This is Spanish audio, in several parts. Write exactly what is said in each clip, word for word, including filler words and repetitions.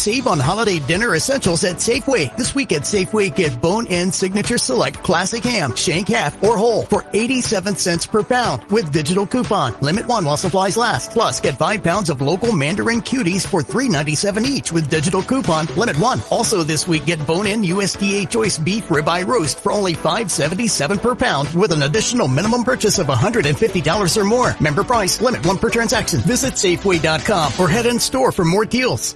save on holiday dinner essentials at Safeway. This week at Safeway, get bone-in Signature Select Classic Ham, shank half or whole for eighty-seven cents per pound with digital coupon. Limit one while supplies last. Plus, get five pounds of local Mandarin Cuties for three ninety-seven each with digital coupon. Limit one. Also this week, get bone-in U S D A Choice Beef Ribeye Roast for only five seventy-seven per pound with an additional minimum purchase of one hundred fifty dollars or more. Member price, limit one per transaction. Visit Safeway dot com or head in store for more deals.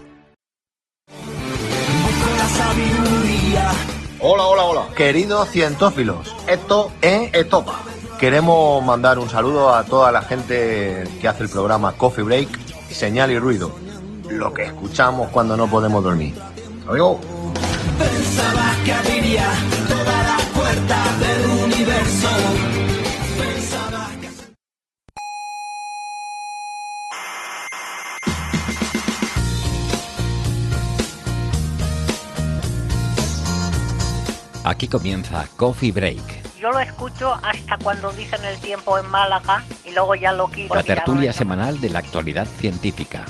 Hola, hola, hola. Queridos cientófilos, esto es Estopa. Queremos mandar un saludo a toda la gente que hace el programa Coffee Break, Señal y Ruido. Lo que escuchamos cuando no podemos dormir. Adiós. Pensabas que abriría todas las puertas del universo. Pensabas que... Aquí comienza Coffee Break. Yo lo escucho hasta cuando dicen el tiempo en Málaga y luego ya lo quito. La tertulia semanal de la actualidad científica.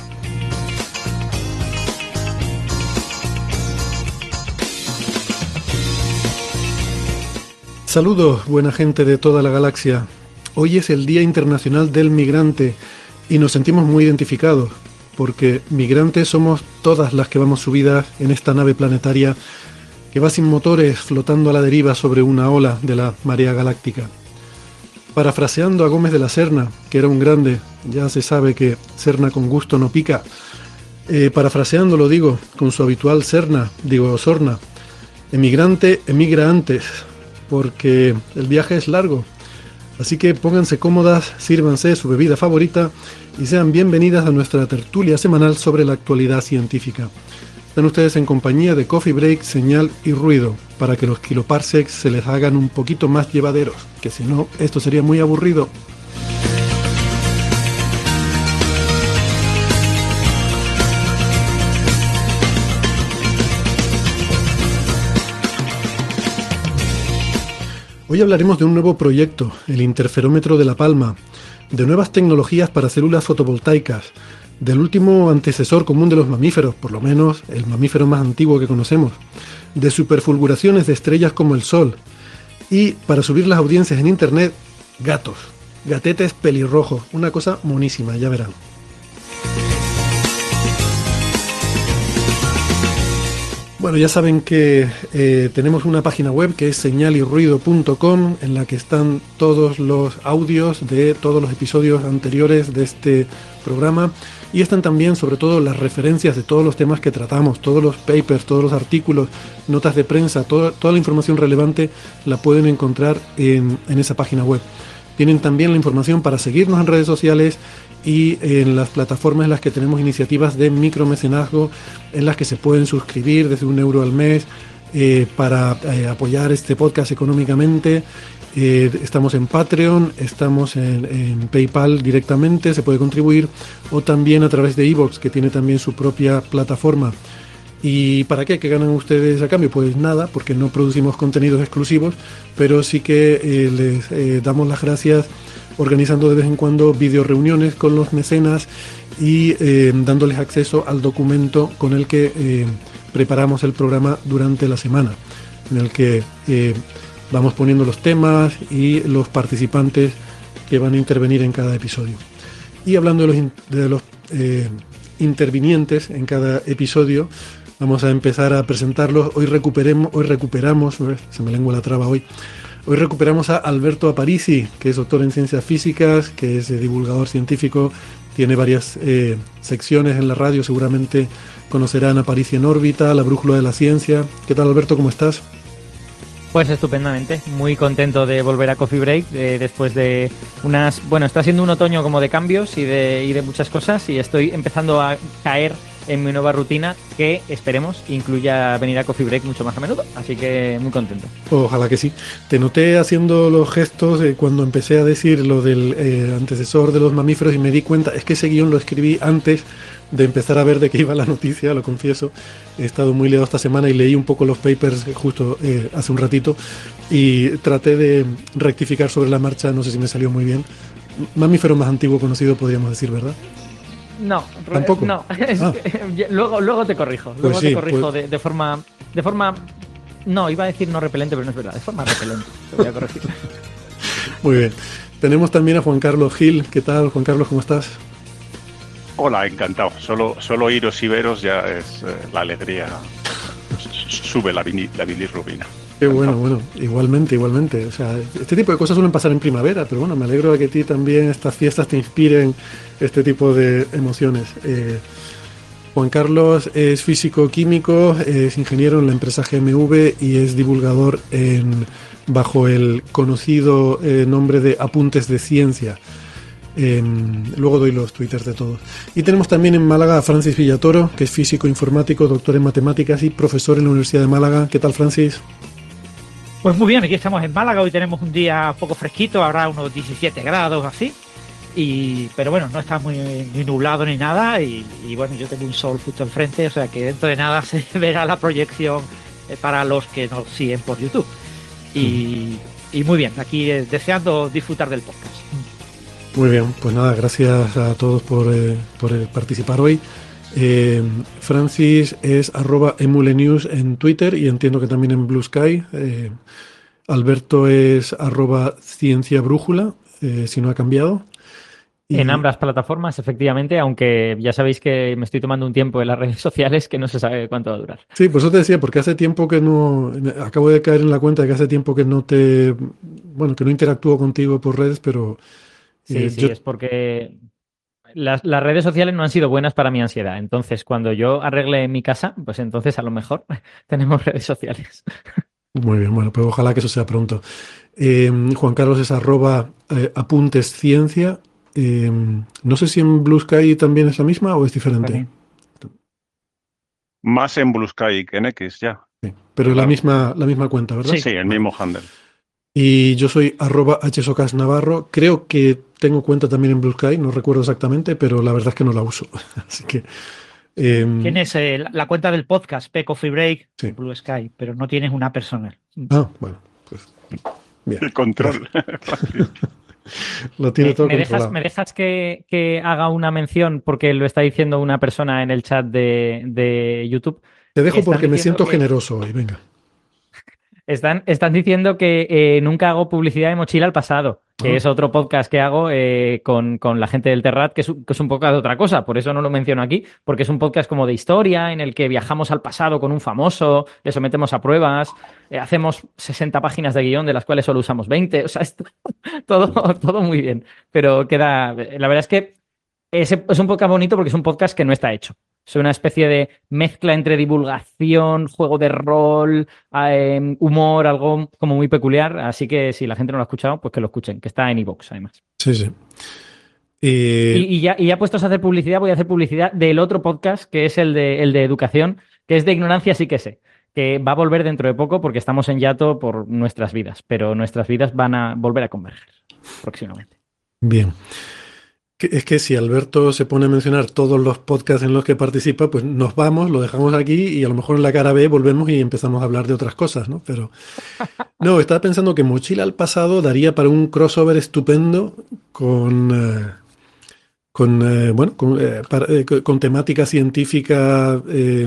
Saludos, buena gente de toda la galaxia. Hoy es el Día Internacional del Migrante y nos sentimos muy identificados, porque migrantes somos todas las que vamos subidas en esta nave planetaria que va sin motores flotando a la deriva sobre una ola de la marea galáctica. Parafraseando a Gómez de la Serna, que era un grande, ya se sabe que Serna con gusto no pica, eh, parafraseando lo digo, con su habitual Serna, digo Sorna, emigrante emigra antes, porque el viaje es largo. Así que pónganse cómodas, sírvanse su bebida favorita y sean bienvenidas a nuestra tertulia semanal sobre la actualidad científica. Están ustedes en compañía de Coffee Break, Señal y Ruido, para que los kiloparsecs se les hagan un poquito más llevaderos, que si no, esto sería muy aburrido. Hoy hablaremos de un nuevo proyecto, el Interferómetro de La Palma, de nuevas tecnologías para células fotovoltaicas, del último antecesor común de los mamíferos, por lo menos el mamífero más antiguo que conocemos, de superfulguraciones de estrellas como el Sol, y para subir las audiencias en internet, gatos, gatetes pelirrojos, una cosa monísima, ya verán. Bueno, ya saben que eh, tenemos una página web que es señal y ruido punto com, en la que están todos los audios de todos los episodios anteriores de este programa, y están también sobre todo las referencias de todos los temas que tratamos, todos los papers, todos los artículos, notas de prensa, toda, toda la información relevante la pueden encontrar en, en esa página web. Tienen también la información para seguirnos en redes sociales y en las plataformas en las que tenemos iniciativas de micromecenazgo, en las que se pueden suscribir desde un euro al mes eh, para eh, apoyar este podcast económicamente. Eh, estamos en Patreon, estamos en, en PayPal directamente, se puede contribuir, o también a través de iVoox, que tiene también su propia plataforma. ¿Y para qué? ¿Qué ganan ustedes a cambio? Pues nada, porque no producimos contenidos exclusivos, pero sí que eh, les eh, damos las gracias organizando de vez en cuando videoreuniones con los mecenas y eh, dándoles acceso al documento con el que eh, preparamos el programa durante la semana, en el que eh, vamos poniendo los temas y los participantes que van a intervenir en cada episodio. Y hablando de los, in- de los eh, intervinientes en cada episodio, vamos a empezar a presentarlos. Hoy recuperemos, hoy recuperamos, se me lengua la traba hoy, hoy recuperamos a Alberto Aparici, que es doctor en ciencias físicas, que es eh, divulgador científico, tiene varias eh, secciones en la radio, seguramente conocerán Aparici en órbita, La brújula de la ciencia. ¿Qué tal, Alberto? ¿Cómo estás? Pues estupendamente, muy contento de volver a Coffee Break eh, después de unas... Bueno, está siendo un otoño como de cambios y de, y de muchas cosas, y estoy empezando a caer en mi nueva rutina, que esperemos incluya venir a Coffee Break mucho más a menudo, así que muy contento. Ojalá que sí. Te noté haciendo los gestos eh, cuando empecé a decir lo del eh, antecesor de los mamíferos y me di cuenta, es que ese guión lo escribí antes de empezar a ver de qué iba la noticia, lo confieso. He estado muy liado esta semana y leí un poco los papers justo eh, hace un ratito y traté de rectificar sobre la marcha, no sé si me salió muy bien. Mamífero más antiguo conocido, podríamos decir, ¿verdad? No, ¿Tampoco? no. Es Ah. que, luego, luego te corrijo. Luego Pues sí, te corrijo pues- de, de forma. De forma. No, iba a decir no repelente, pero no es verdad. De forma repelente. Te voy a corregir. Muy bien. Tenemos también a Juan Carlos Gil. ¿Qué tal, Juan Carlos? ¿Cómo estás? Hola, encantado. Solo, solo iros y veros ya es eh, la alegría. Sube la, vini- la bilirrubina. Qué bueno, bueno, igualmente, igualmente. O sea, este tipo de cosas suelen pasar en primavera, pero bueno, me alegro de que a ti también estas fiestas te inspiren este tipo de emociones. Eh, Juan Carlos es físico-químico, es ingeniero en la empresa G M V y es divulgador en, bajo el conocido eh, nombre de Apuntes de Ciencia. Eh, luego doy los twitters de todos. Y tenemos también en Málaga a Francis Villatoro, que es físico informático, doctor en matemáticas y profesor en la Universidad de Málaga. ¿Qué tal, Francis? Pues muy bien, aquí estamos en Málaga, hoy tenemos un día un poco fresquito, habrá unos diecisiete grados así, y, pero bueno, no está muy ni nublado ni nada, y, y bueno, yo tengo un sol justo enfrente, o sea que dentro de nada se verá la proyección eh, para los que nos siguen por YouTube. Y, y muy bien, aquí eh, deseando disfrutar del podcast. Muy bien, pues nada, gracias a todos por, eh, por eh, participar hoy. Eh, Francis es arroba emulenews en Twitter y entiendo que también en Blue Sky. Eh, Alberto es arroba ciencia brújula, eh, si no ha cambiado. Y- En ambas plataformas, efectivamente, aunque ya sabéis que me estoy tomando un tiempo en las redes sociales que no se sabe cuánto va a durar. Sí, por eso te decía, porque hace tiempo que no, acabo de caer en la cuenta de que hace tiempo que no te, bueno, que no interactúo contigo por redes, pero Sí, eh, sí, yo- es porque las, las redes sociales no han sido buenas para mi ansiedad. Entonces, cuando yo arregle mi casa, pues entonces a lo mejor tenemos redes sociales. Muy bien, bueno, pues ojalá que eso sea pronto. Eh, Juan Carlos es arroba eh, apuntes ciencia. Eh, no sé si en Blue Sky también es la misma o es diferente. También. Más en Blue Sky que en X ya. Sí, pero la Claro. misma, la misma cuenta, ¿verdad? Sí, el mismo handle. Y yo soy arroba hsocas navarro. Creo que tengo cuenta también en Blue Sky, no recuerdo exactamente, pero la verdad es que no la uso. Así que... eh, Tienes eh, la, la cuenta del podcast, P Coffee Break, Sí. Blue Sky, pero no tienes una personal. Ah, bueno, pues bien. El control. Lo tiene ¿Me, todo me dejas, controlado. me dejas que, que haga una mención porque lo está diciendo una persona en el chat de, de YouTube? Te dejo están porque me diciendo siento que- generoso hoy, venga. Están, están diciendo que eh, nunca hago publicidad de Mochila al Pasado, que Ah. es otro podcast que hago eh, con, con la gente del Terrat, que es, un- que es un podcast de otra cosa, por eso no lo menciono aquí, porque es un podcast como de historia, en el que viajamos al pasado con un famoso, le sometemos a pruebas, eh, hacemos sesenta páginas de guión, de las cuales solo usamos veinte, o sea, es todo, todo muy bien, pero queda, la verdad es que es, es un podcast bonito porque es un podcast que no está hecho. Es una especie de mezcla entre divulgación, juego de rol, eh, humor, algo como muy peculiar. Así que si la gente no lo ha escuchado, pues que lo escuchen, que está en iVoox además. Sí, sí. Eh, Y, y ya, y ya puestos a hacer publicidad, voy a hacer publicidad del otro podcast, que es el de, el de educación, que es de ignorancia sí que sé, que va a volver dentro de poco porque estamos en hiato por nuestras vidas, pero nuestras vidas van a volver a converger próximamente. Bien. Que- Es que si Alberto se pone a mencionar todos los podcasts en los que participa, pues nos vamos, lo dejamos aquí y a lo mejor en la cara B volvemos y empezamos a hablar de otras cosas, ¿no? Pero no, estaba pensando que Mochila al Pasado daría para un crossover estupendo con, eh, con eh, bueno, con, eh, para- eh, con- con temática científica eh,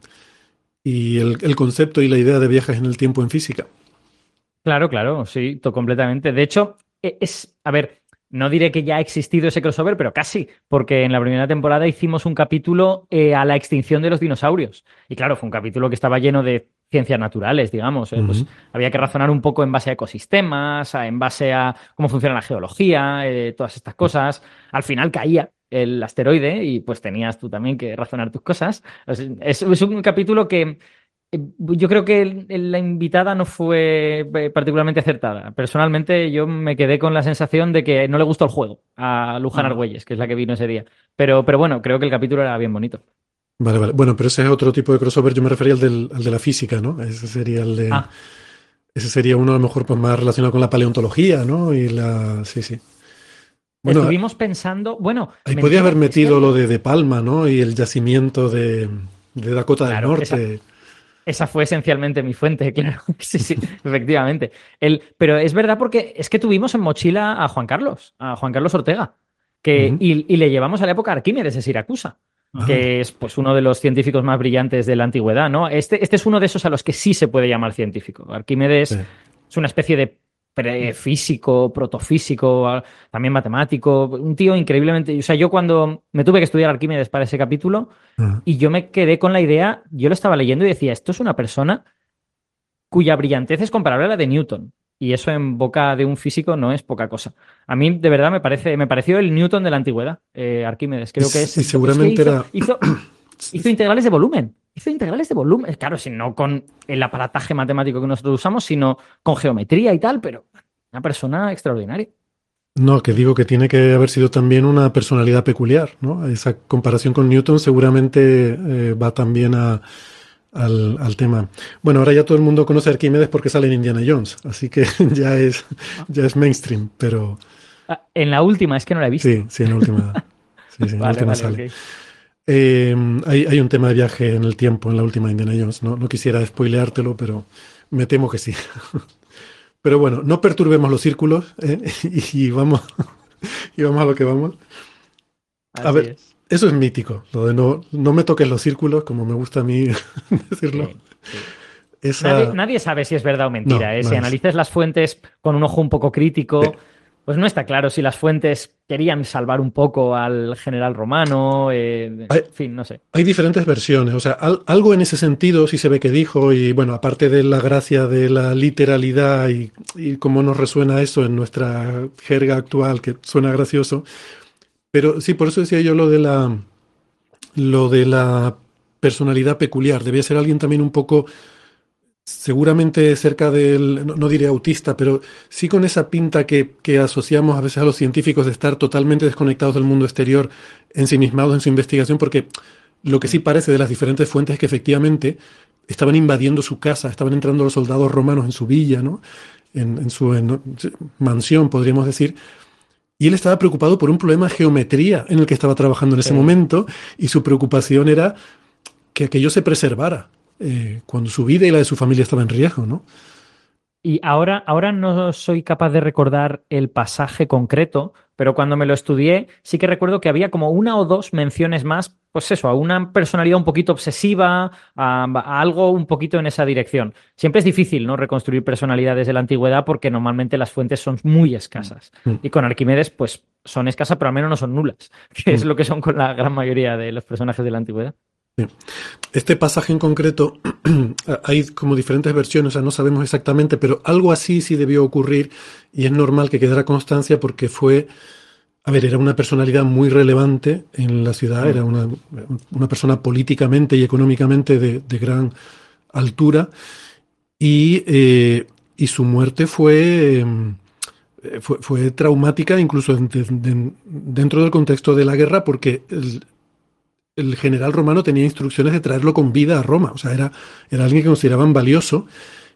y el, el concepto y la idea de viajes en el tiempo en física. Claro, claro, sí, to- completamente. De hecho, e- es, a ver, no diré que ya ha existido ese crossover, pero casi, porque en la primera temporada hicimos un capítulo eh, a la extinción de los dinosaurios. Y claro, fue un capítulo que estaba lleno de ciencias naturales, digamos. eh, pues Ujú. había que razonar un poco en base a ecosistemas, a- en base a cómo funciona la geología, eh, todas estas cosas. Al final caía el asteroide y pues tenías tú también que razonar tus cosas. Es, es- es un capítulo que eh, yo creo que el- el- la invitada no fue eh, particularmente acertada. Personalmente, yo me quedé con la sensación de que no le gustó el juego a Luján Ah. Argüelles, que es la que vino ese día. Pero, pero bueno, creo que el capítulo era bien bonito. Vale, vale. Bueno, pero ese es otro tipo de crossover. Yo me refería al, del, al de la física, ¿no? Ese sería el de. Ah. Ese sería uno a lo mejor pues, más relacionado con la paleontología, ¿no? Y la. Sí, sí. Bueno, Estuvimos pensando, bueno, ahí mentira, podía haber es que metido hay- lo de De Palma, ¿no? Y el yacimiento de, de Dakota Claro, del Norte. Esa fue esencialmente mi fuente, claro. Sí, sí, efectivamente. El, pero es verdad porque es que tuvimos en mochila a Juan Carlos, a Juan Carlos Ortega, Que, Ujú. y, y le llevamos a la época Arquímedes de Siracusa, Ah. que es pues uno de los científicos más brillantes de la antigüedad, ¿no? Este, este es uno de esos a los que sí se puede llamar científico. Arquímedes Sí. es una especie de prefísico, protofísico, a- también matemático, un tío increíblemente... O sea, yo cuando me tuve que estudiar Arquímedes para ese capítulo, Ajá. y yo me quedé con la idea, yo lo estaba leyendo y decía, esto es una persona cuya brillantez es comparable a la de Newton. Y eso en boca de un físico no es poca cosa. A mí, de verdad, me parece, me pareció el Newton de la antigüedad, eh, Arquímedes. Creo Y que s- es. y Es que seguramente hizo, era- hizo, hizo integrales de volumen. Hizo integrales de volumen. Claro, si no con el aparataje matemático que nosotros usamos, sino con geometría y tal, pero una persona extraordinaria. No, que digo que tiene que haber sido también una personalidad peculiar, ¿no? Esa comparación con Newton seguramente eh, va también a, al, al tema. Bueno, ahora ya todo el mundo conoce a Arquímedes porque sale en Indiana Jones, así que ya es, ya es mainstream, pero Ah, en la última, es que no la he visto. sí, sí, en la última, sí, sí, en la Vale, última vale, sale. ok. Eh, hay, hay un tema de viaje en el tiempo en la última Indiana Jones, no, no quisiera spoileártelo, pero me temo que sí. Pero bueno, no perturbemos los círculos, ¿eh? y, y vamos, y vamos a lo que vamos. A Así ver, es. eso es mítico, lo de no, no me toques los círculos, como me gusta a mí decirlo. Sí, sí. Esa, Nadie, nadie sabe si es verdad o mentira. No, ¿eh? no Si es. analices las fuentes con un ojo un poco crítico, Sí. pues no está claro si las fuentes querían salvar un poco al general romano. eh, Hay- en fin, no sé. Hay diferentes versiones, o sea, al- algo en ese sentido sí se ve que dijo, y bueno, aparte de la gracia de la literalidad y, y cómo nos resuena eso en nuestra jerga actual, que suena gracioso, pero sí, por eso decía yo lo de la, lo de la personalidad peculiar, debía ser alguien también un poco, seguramente cerca del, no, no diré autista, pero sí con esa pinta que, que asociamos a veces a los científicos de estar totalmente desconectados del mundo exterior, ensimismados en su investigación, porque lo que sí parece de las diferentes fuentes es que efectivamente estaban invadiendo su casa, estaban entrando los soldados romanos en su villa, ¿no? En, en su en- mansión, podríamos decir. Y él estaba preocupado por un problema de geometría en el que estaba trabajando en ese Sí. momento, y su preocupación era que aquello se preservara, eh, cuando su vida y la de su familia estaba en riesgo, ¿no? Y ahora, ahora no soy capaz de recordar el pasaje concreto, pero cuando me lo estudié, sí que recuerdo que había como una o dos menciones más, pues eso, a una personalidad un poquito obsesiva, a, a algo un poquito en esa dirección. Siempre es difícil, ¿no? Reconstruir personalidades de la antigüedad porque normalmente las fuentes son muy escasas. Mm. Y con Arquímedes, pues son escasas, pero al menos no son nulas, que es Mm. lo que son con la gran mayoría de los personajes de la antigüedad. Este pasaje en concreto, hay como diferentes versiones, o sea, no sabemos exactamente, pero algo así sí debió ocurrir, y es normal que quedara constancia porque fue, a ver, era una personalidad muy relevante en la ciudad, Mm. era una, una persona políticamente y económicamente de, de gran altura, y, eh, y su muerte fue, eh, fue, fue traumática incluso en- de- de- dentro del contexto de la guerra, porque el, el general romano tenía instrucciones de traerlo con vida a Roma, o sea, era, era alguien que consideraban valioso,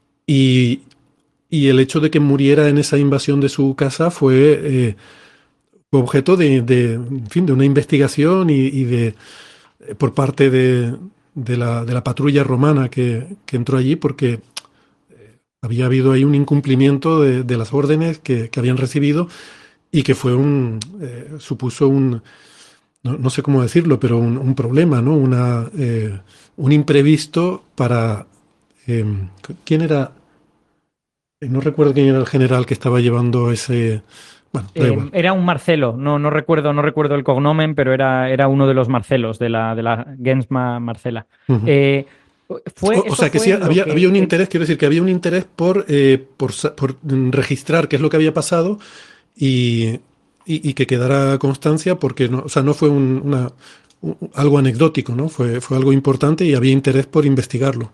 y, y el hecho de que muriera en esa invasión de su casa fue, eh, fue objeto de, de, en fin, de una investigación y, y de, eh, por parte de, de la, de la patrulla romana que, que entró allí, porque eh, había habido ahí un incumplimiento de, de las órdenes que, que habían recibido, y que fue un, eh, supuso un, no, no sé cómo decirlo, pero un, un problema, ¿no? Una, eh, un imprevisto para... eh, ¿quién era? Eh, No recuerdo quién era el general que estaba llevando ese... Bueno, da Eh, igual. era un Marcelo, no, no recuerdo, no recuerdo el cognomen, pero era, era uno de los Marcelos, de la, de la gens Ma- Marcela. Ujú. Eh, fue, O, o eso sea, que fue sí, lo había, que- había un el- interés, quiero decir, que había un interés por, eh, por, sa- por mm, registrar qué es lo que había pasado, y, y- y que quedara constancia, porque no, o sea, no fue un- una, un- algo anecdótico, ¿no? Fue, fue algo importante y había interés por investigarlo.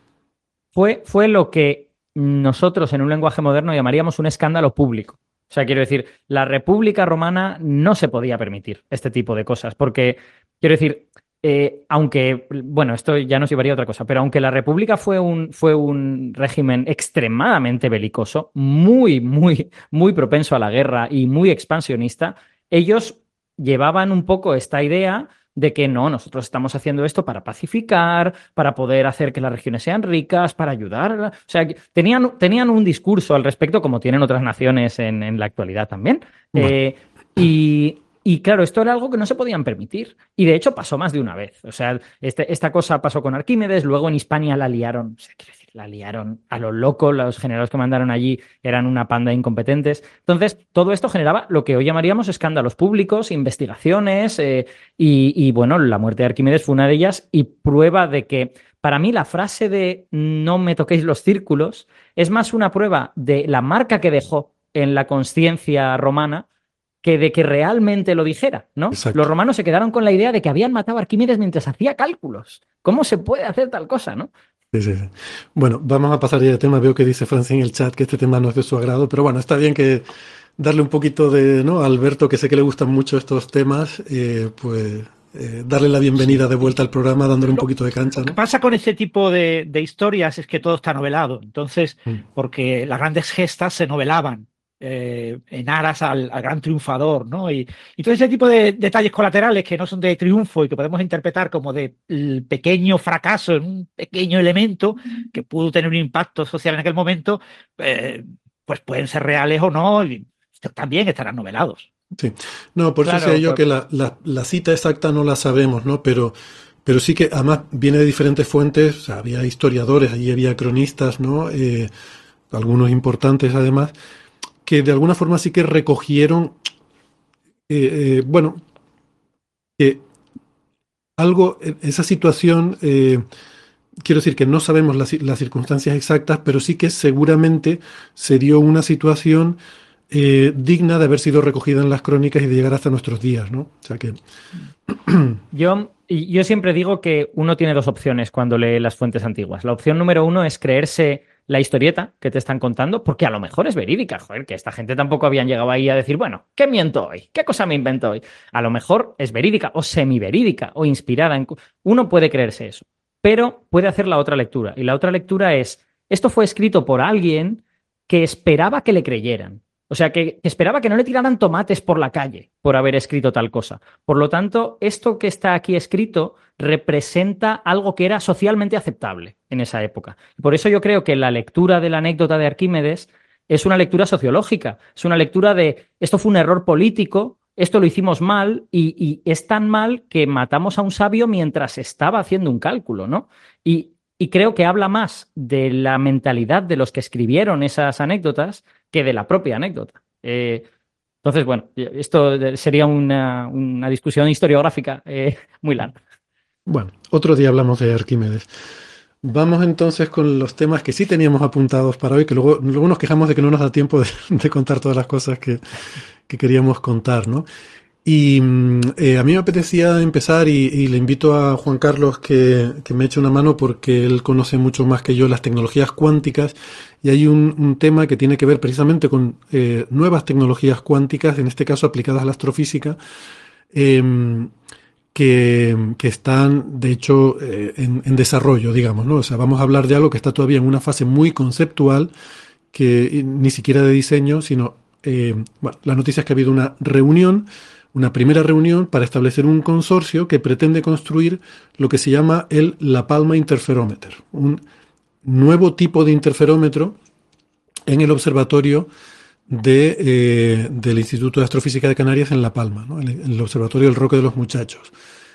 fue, fue lo que nosotros en un lenguaje moderno llamaríamos un escándalo público. O sea, quiero decir, la República Romana no se podía permitir este tipo de cosas, porque, quiero decir, eh, aunque, bueno, esto ya nos llevaría a otra cosa, pero aunque la República fue un, fue un régimen extremadamente belicoso, muy, muy, muy propenso a la guerra y muy expansionista, ellos llevaban un poco esta idea de que no, nosotros estamos haciendo esto para pacificar, para poder hacer que las regiones sean ricas, para ayudar. O sea, que tenían, tenían un discurso al respecto, como tienen otras naciones en, en la actualidad también. Bueno. Eh, y, Y claro, esto era algo que no se podían permitir. Y de hecho pasó más de una vez. O sea, este, esta cosa pasó con Arquímedes, luego en Hispania la liaron, o sea, quiero decir, la liaron a lo loco, los generales que mandaron allí eran una panda de incompetentes. Entonces, todo esto generaba lo que hoy llamaríamos escándalos públicos, investigaciones, eh, y, y bueno, la muerte de Arquímedes fue una de ellas y prueba de que, para mí, la frase de no me toquéis los círculos es más una prueba de la marca que dejó en la conciencia romana que de que realmente lo dijera, ¿no? Exacto. Los romanos se quedaron con la idea de que habían matado a Arquímedes mientras hacía cálculos. ¿Cómo se puede hacer tal cosa, no? Sí, sí, sí. Bueno, vamos a pasar ya de tema. Veo que dice Francia en el chat que este tema no es de su agrado, pero bueno, está bien que darle un poquito de, ¿no? A Alberto, que sé que le gustan mucho estos temas, eh, pues eh, darle la bienvenida de vuelta al programa, dándole un poquito de cancha, Lo que ¿no? pasa con este tipo de, de historias es que todo está novelado. Entonces, Mm. porque las grandes gestas se novelaban eh, en aras al, al gran triunfador, ¿no? Y, y todo ese tipo de detalles colaterales que no son de triunfo y que podemos interpretar como de el pequeño fracaso en un pequeño elemento que pudo tener un impacto social en aquel momento, eh, pues pueden ser reales o no, y también estarán novelados. Sí. No, por eso Claro, decía yo pues- que la, la- la cita exacta no la sabemos, ¿no? Pero, pero sí que además viene de diferentes fuentes. O sea, había historiadores, allí había cronistas, ¿no? Eh, algunos importantes además, que de alguna forma sí que recogieron, eh, eh, bueno, que algo, eh, esa situación, eh, quiero decir que no sabemos las, ci- las circunstancias exactas, pero sí que seguramente se dio una situación eh, digna de haber sido recogida en las crónicas y de llegar hasta nuestros días, ¿no? O sea que, Yo, y yo siempre digo que uno tiene dos opciones cuando lee las fuentes antiguas. La opción número uno es creerse la historieta que te están contando, porque a lo mejor es verídica, joder, que esta gente tampoco habían llegado ahí a decir, bueno, ¿qué miento hoy? ¿Qué cosa me invento hoy? A lo mejor es verídica o semiverídica o inspirada en... Uno puede creerse eso, pero puede hacer la otra lectura. Y la otra lectura es, esto fue escrito por alguien que esperaba que le creyeran. O sea, que, que esperaba que no le tiraran tomates por la calle por haber escrito tal cosa. Por lo tanto, esto que está aquí escrito representa algo que era socialmente aceptable en esa época. Por eso yo creo que la lectura de la anécdota de Arquímedes es una lectura sociológica, es una lectura de esto fue un error político, esto lo hicimos mal y, y es tan mal que matamos a un sabio mientras estaba haciendo un cálculo, ¿no? Y, y creo que habla más de la mentalidad de los que escribieron esas anécdotas que de la propia anécdota. Eh, entonces, bueno, esto sería una, una discusión historiográfica eh, muy larga. bueno, otro día hablamos de Arquímedes. Vamos entonces con los temas que sí teníamos apuntados para hoy, que luego, luego nos quejamos de que no nos da tiempo de, de contar todas las cosas que, que queríamos contar, ¿no? Y mm, eh, a mí me apetecía empezar y, y le invito a Juan Carlos que, que me eche una mano porque él conoce mucho más que yo las tecnologías cuánticas y hay un, un tema que tiene que ver precisamente con eh, nuevas tecnologías cuánticas, en este caso aplicadas a la astrofísica, eh, que, que están de hecho eh, en, en desarrollo, digamos, ¿no? O sea, vamos a hablar de algo que está todavía en una fase muy conceptual, que ni siquiera de diseño, sino eh, bueno, la noticia es que ha habido una reunión, una primera reunión para establecer un consorcio que pretende construir lo que se llama el La Palma Interferómeter, un nuevo tipo de interferómetro en el observatorio de, eh, del Instituto de Astrofísica de Canarias en La Palma, ¿no? En el, en el observatorio del Roque de los Muchachos.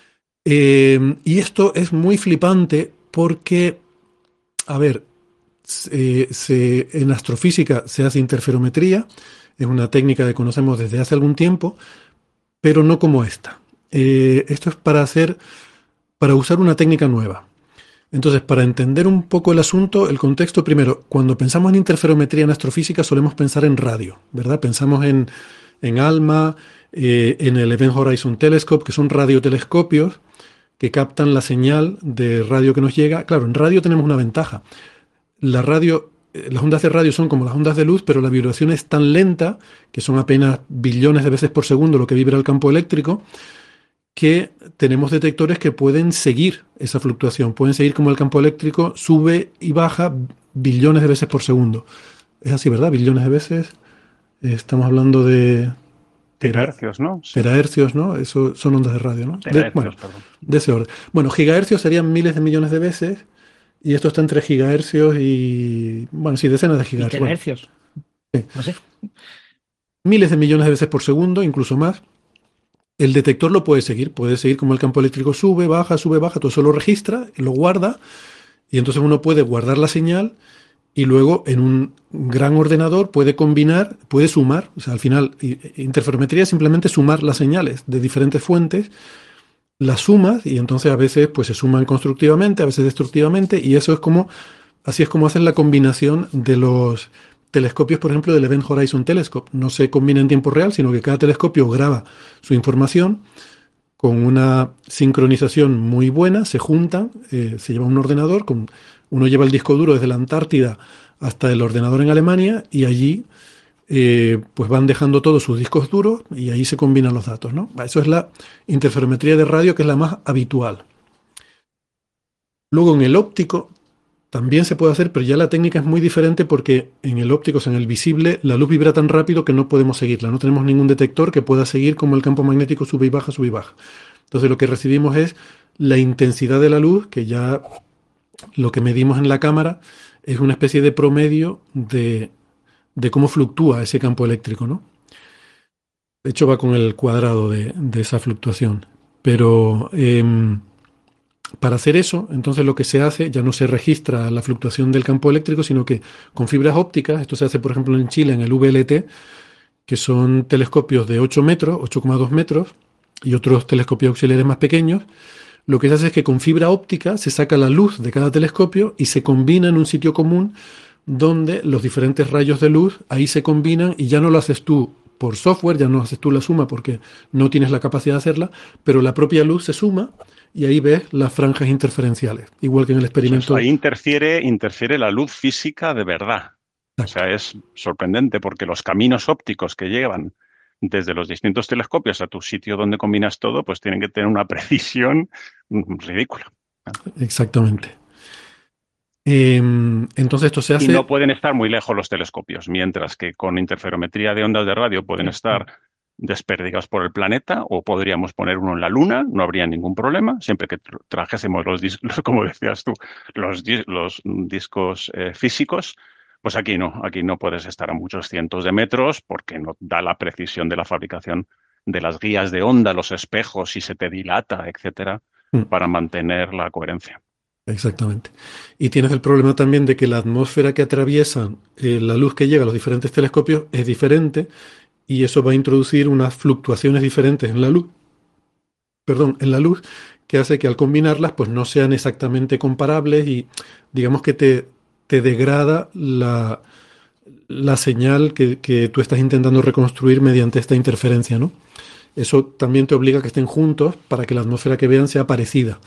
Eh, y esto es muy flipante porque, a ver, se, se, en astrofísica se hace interferometría, es una técnica que conocemos desde hace algún tiempo, pero no como esta. Eh, esto es para hacer, para usar una técnica nueva. Entonces, para entender un poco el asunto, el contexto, primero, cuando pensamos en interferometría en astrofísica solemos pensar en radio, ¿verdad? Pensamos en, en ALMA, eh, en el Event Horizon Telescope, que son radiotelescopios que captan la señal de radio que nos llega. Claro, en radio tenemos una ventaja. La radio, eh, las ondas de radio son como las ondas de luz, pero la vibración es tan lenta, que son apenas billones de veces por segundo lo que vibra el campo eléctrico, que tenemos detectores que pueden seguir esa fluctuación, pueden seguir como el campo eléctrico sube y baja billones de veces por segundo. Es así, ¿verdad? Billones de veces. Estamos hablando de... Terahercios, ¿no? Sí. Terahercios, ¿no? Eso son ondas de radio, ¿no? De, bueno, perdón. de ese orden. Bueno, gigahercios serían miles de millones de veces y esto está entre gigahercios y... Bueno, sí, decenas de gigahercios. Bueno, hercios. Sí. No sé. Miles de millones de veces por segundo, incluso más. El detector lo puede seguir, puede seguir como el campo eléctrico sube, baja, sube, baja, todo eso lo registra, lo guarda, y entonces uno puede guardar la señal y luego en un gran ordenador puede combinar, puede sumar, o sea, al final i- interferometría es simplemente sumar las señales de diferentes fuentes, las sumas y entonces a veces pues se suman constructivamente, a veces destructivamente, y eso es como, así es como hacen la combinación de los telescopios, por ejemplo, del Event Horizon Telescope. No se combina en tiempo real, sino que cada telescopio graba su información con una sincronización muy buena, se juntan, eh, se lleva un ordenador, con, uno lleva el disco duro desde la Antártida hasta el ordenador en Alemania y allí eh, pues van dejando todos sus discos duros y ahí se combinan los datos, ¿no? Eso es la interferometría de radio, que es la más habitual. Luego en el óptico también se puede hacer, pero ya la técnica es muy diferente porque en el óptico, o sea, en el visible, la luz vibra tan rápido que no podemos seguirla. No tenemos ningún detector que pueda seguir como el campo magnético sube y baja, sube y baja. Entonces lo que recibimos es la intensidad de la luz, que ya lo que medimos en la cámara es una especie de promedio de, de cómo fluctúa ese campo eléctrico, ¿no? De hecho va con el cuadrado de, de esa fluctuación. Pero em, para hacer eso, entonces lo que se hace, ya no se registra la fluctuación del campo eléctrico, sino que con fibras ópticas, esto se hace por ejemplo en Chile en el V L T, que son telescopios de ocho metros, ocho coma dos metros, y otros telescopios auxiliares más pequeños, lo que se hace es que con fibra óptica se saca la luz de cada telescopio y se combina en un sitio común donde los diferentes rayos de luz ahí se combinan y ya no lo haces tú por software, ya no haces tú la suma porque no tienes la capacidad de hacerla, pero la propia luz se suma y ahí ves las franjas interferenciales, igual que en el Eso es, experimento. ahí interfiere, interfiere la luz física de verdad. O sea, es sorprendente porque los caminos ópticos que llevan desde los distintos telescopios a tu sitio donde combinas todo, pues tienen que tener una precisión mm, ridícula. Exactamente. Eh, entonces esto se Y hace... no pueden estar muy lejos los telescopios, mientras que con interferometría de ondas de radio pueden estar desperdigados por el planeta o podríamos poner uno en la Luna, no habría ningún problema, siempre que tra- trajésemos los discos, como decías tú, los, dis- los discos eh, físicos. Pues aquí no, aquí no puedes estar a muchos cientos de metros porque no da la precisión de la fabricación de las guías de onda, los espejos, si se te dilata, etcétera, Mm. para mantener la coherencia. Exactamente. Y tienes el problema también de que la atmósfera que atraviesan eh, la luz que llega a los diferentes telescopios es diferente y eso va a introducir unas fluctuaciones diferentes en la luz, perdón, en la luz, que hace que al combinarlas pues no sean exactamente comparables y digamos que te, te degrada la, la señal que, que tú estás intentando reconstruir mediante esta interferencia, ¿no? Eso también te obliga a que estén juntos para que la atmósfera que vean sea parecida.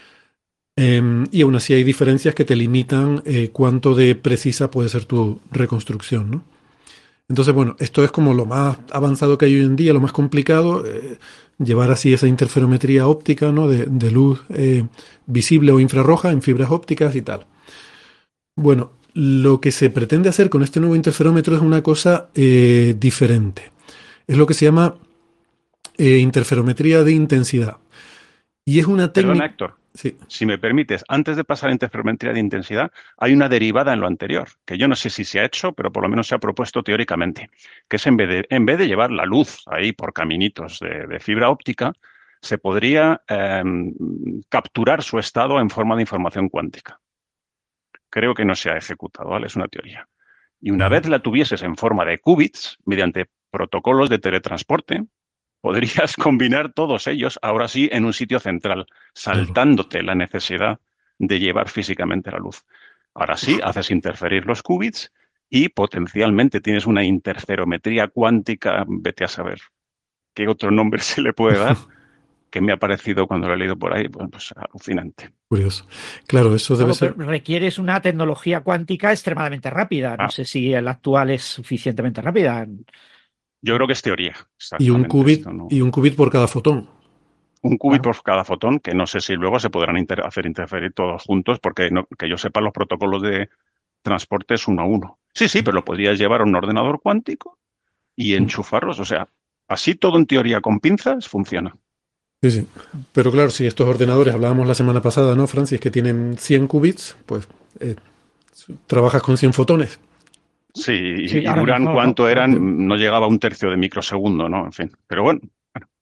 Em, y aún así hay diferencias que te limitan eh, cuánto de precisa puede ser tu reconstrucción, ¿no? Entonces, bueno, esto es como lo más avanzado que hay hoy en día, lo más complicado, eh, llevar así esa interferometría óptica, ¿no? de, de luz eh, visible o infrarroja en fibras ópticas y tal. Bueno, lo que se pretende hacer con este nuevo interferómetro es una cosa eh, diferente. Es lo que se llama eh, interferometría de intensidad. Y es una Perdona, técnica... Héctor. Sí. Si me permites, antes de pasar a interferometría de intensidad, hay una derivada en lo anterior, que yo no sé si se ha hecho, pero por lo menos se ha propuesto teóricamente, que es en vez de, en vez de llevar la luz ahí por caminitos de, de fibra óptica, se podría eh, capturar su estado en forma de información cuántica. Creo que no se ha ejecutado, ¿vale? Es una teoría. Y una vez la tuvieses en forma de qubits, mediante protocolos de teletransporte, podrías combinar todos ellos, ahora sí, en un sitio central, saltándote la necesidad de llevar físicamente la luz. Ahora sí, haces interferir los qubits y potencialmente tienes una interferometría cuántica, vete a saber qué otro nombre se le puede dar, que me ha parecido cuando lo he leído por ahí, pues, pues alucinante. Curioso. Claro, eso debe Bueno, ser... pero requieres una tecnología cuántica extremadamente rápida. No Ah. sé si la actual es suficientemente rápida. Yo creo que es teoría. Y un qubit, esto no. y un qubit por cada fotón. Un qubit por cada fotón, que no sé si luego se podrán inter hacer interferir todos juntos, porque no, que yo sepa, los protocolos de transporte es uno a uno. Sí, sí, pero lo podrías llevar a un ordenador cuántico y enchufarlos. O sea, así todo en teoría con pinzas funciona. Sí, sí. Pero claro, si estos ordenadores, hablábamos la semana pasada, ¿no, Francis? Que tienen cien qubits, pues eh, trabajas con cien fotones. Sí, y, Sí, y ahora duran mismo, cuánto ¿no? eran, no llegaba a un tercio de microsegundo, ¿no? En fin, pero bueno. bueno.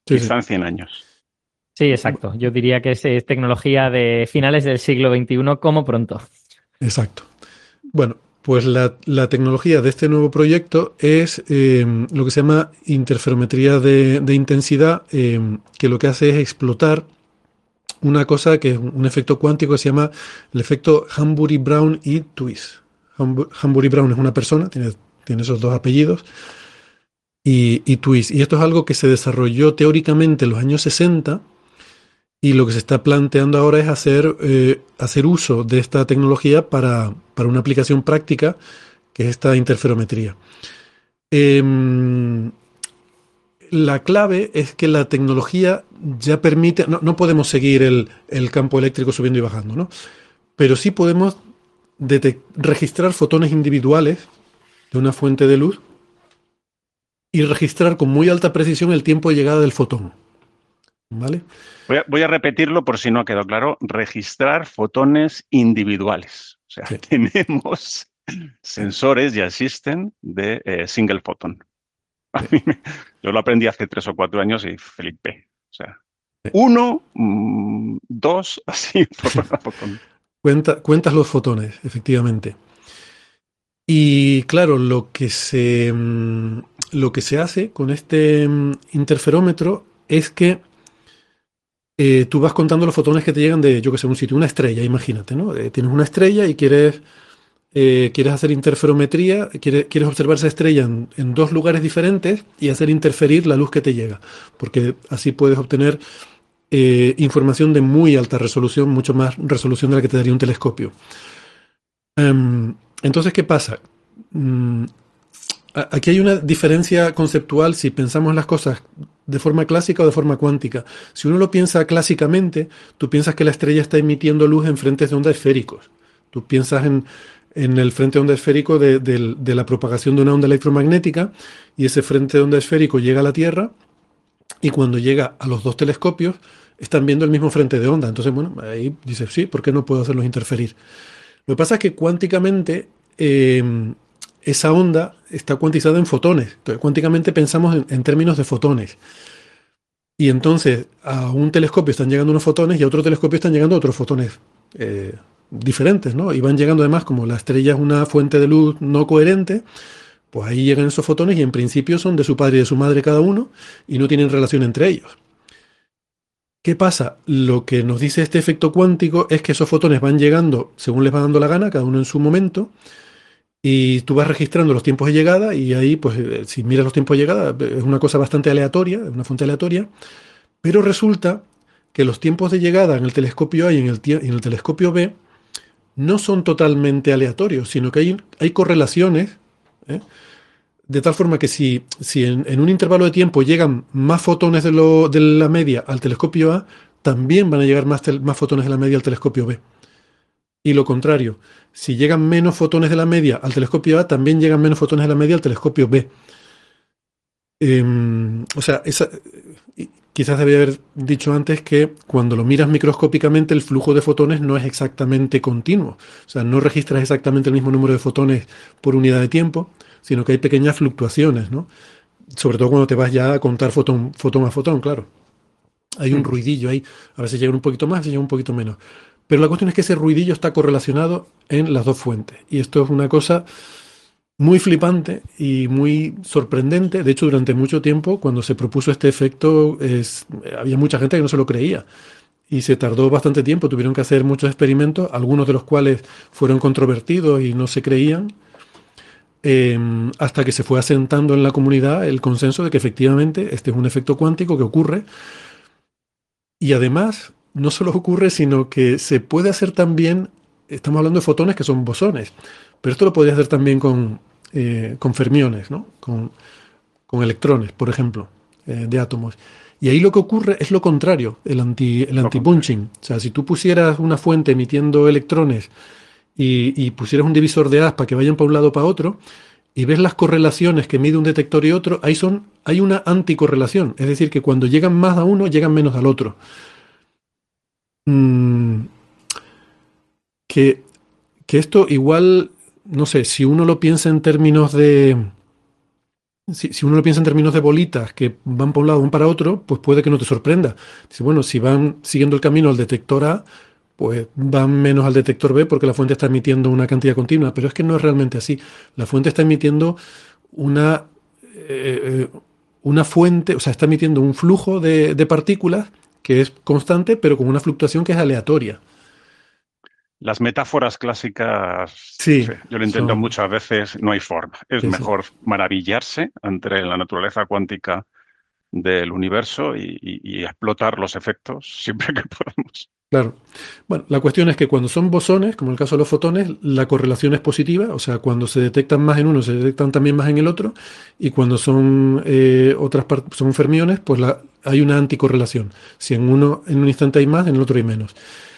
Sí, quizá sí. en cien años. Sí, exacto. Yo diría que es, es tecnología de finales del siglo veintiuno como pronto. Exacto. Bueno, pues la, la tecnología de este nuevo proyecto es eh, lo que se llama interferometría de, de intensidad, eh, que lo que hace es explotar una cosa que es un efecto cuántico que se llama el efecto Hamburg-Brown y Twist. Hamburg-Brown es una persona, tiene, tiene esos dos apellidos, y, y Twist. Y esto es algo que se desarrolló teóricamente en los años sesenta. Y lo que se está planteando ahora es hacer, eh, hacer uso de esta tecnología para, para una aplicación práctica, que es esta interferometría. Em, la clave es que la tecnología ya permite, no, no podemos seguir el, el campo eléctrico subiendo y bajando, ¿no? Pero sí podemos detec- registrar fotones individuales de una fuente de luz y registrar con muy alta precisión el tiempo de llegada del fotón, ¿vale? Voy a, voy a repetirlo por si no ha quedado claro. Registrar fotones individuales. O sea, Sí. tenemos sensores ya existen de eh, single photon. A mí me- yo lo aprendí hace tres o cuatro años y Felipe. O sea, uno, mm, dos, así, fotón a fotón. Cuenta, cuentas los fotones, efectivamente. Y claro, lo que se, mm, lo que se hace con este mm, interferómetro es que eh, tú vas contando los fotones que te llegan de, yo que sé, un sitio, una estrella, imagínate, ¿no? Eh, tienes una estrella y quieres, eh, quieres hacer interferometría, quieres, quieres observar esa estrella en, en dos lugares diferentes y hacer interferir la luz que te llega, porque así puedes obtener eh, información de muy alta resolución, mucho más resolución de la que te daría un telescopio. Em, entonces, ¿qué pasa? Mm, a- aquí hay una diferencia conceptual si pensamos las cosas de forma clásica o de forma cuántica. Si uno lo piensa clásicamente, tú piensas que la estrella está emitiendo luz en frentes de onda esféricos. Tú piensas en, en el frente de onda esférico de, del- de la propagación de una onda electromagnética, y ese frente de onda esférico llega a la Tierra, y cuando llega a los dos telescopios están viendo el mismo frente de onda. Entonces, bueno, ahí dices, sí, ¿por qué no puedo hacerlos interferir? Lo que pasa es que cuánticamente eh, esa onda está cuantizada en fotones. Entonces, cuánticamente pensamos en, en términos de fotones. Y entonces a un telescopio están llegando unos fotones y a otro telescopio están llegando otros fotones eh, diferentes, ¿no? Y van llegando además, como la estrella es una fuente de luz no coherente, pues ahí llegan esos fotones y en principio son de su padre y de su madre cada uno y no tienen relación entre ellos. ¿Qué pasa? Lo que nos dice este efecto cuántico es que esos fotones van llegando según les va dando la gana, cada uno en su momento, y tú vas registrando los tiempos de llegada, y ahí, pues, eh, si miras los tiempos de llegada, es una cosa bastante aleatoria, es una fuente aleatoria, pero resulta que los tiempos de llegada en el telescopio A y en el, tie- en el telescopio B no son totalmente aleatorios, sino que hay, hay correlaciones, ¿eh? De tal forma que si, si en, en un intervalo de tiempo llegan más fotones de, lo- de la media al telescopio A, también van a llegar más, tel- más fotones de la media al telescopio B. Y lo contrario, si llegan menos fotones de la media al telescopio A, también llegan menos fotones de la media al telescopio B. Em, o sea, esa- y quizás debía haber dicho antes que cuando lo miras microscópicamente el flujo de fotones no es exactamente continuo. O sea, no registras exactamente el mismo número de fotones por unidad de tiempo, sino que hay pequeñas fluctuaciones, ¿no? Sobre todo cuando te vas ya a contar fotón, fotón a fotón, claro. Hay un Mm. ruidillo ahí, a veces llegan un poquito más, a veces llegan un poquito menos. Pero la cuestión es que ese ruidillo está correlacionado en las dos fuentes. Y esto es una cosa muy flipante y muy sorprendente. De hecho, durante mucho tiempo, cuando se propuso este efecto, es- había mucha gente que no se lo creía. Y se tardó bastante tiempo, tuvieron que hacer muchos experimentos, algunos de los cuales fueron controvertidos y no se creían, eh, hasta que se fue asentando en la comunidad el consenso de que efectivamente este es un efecto cuántico que ocurre. Y además, no solo ocurre, sino que se puede hacer también, estamos hablando de fotones que son bosones, pero esto lo podría hacer también con, eh, con fermiones, ¿no? Con, con electrones, por ejemplo, eh, de átomos. Y ahí lo que ocurre es lo contrario, el anti, el Lo anti-bunching. O sea, si tú pusieras una fuente emitiendo electrones y, y pusieras un divisor de haz para que vayan para un lado o para otro, y ves las correlaciones que mide un detector y otro, ahí son, hay una anticorrelación. Es decir, que cuando llegan más a uno, llegan menos al otro. Mm, que, que esto igual, no sé, si uno lo piensa en términos de, Si, si uno lo piensa en términos de bolitas que van para un lado, van para otro, pues puede que no te sorprenda. Dice, bueno, si van siguiendo el camino al detector A, pues van menos al detector B porque la fuente está emitiendo una cantidad continua, pero es que no es realmente así. La fuente está emitiendo una, eh, una fuente, o sea, está emitiendo un flujo de, de partículas que es constante, pero con una fluctuación que es aleatoria. Las metáforas clásicas, no Sí, sé, yo lo intento son, muchas veces, no hay forma. Es sí, sí. mejor maravillarse ante la naturaleza cuántica del universo y, y- y explotar los efectos siempre que podamos. Claro. Bueno, la cuestión es que cuando son bosones, como el caso de los fotones, la correlación es positiva, o sea, cuando se detectan más en uno, se detectan también más en el otro, y cuando son eh, otras par- son fermiones, pues la- hay una anticorrelación. Si en uno en un instante hay más, en el otro hay menos.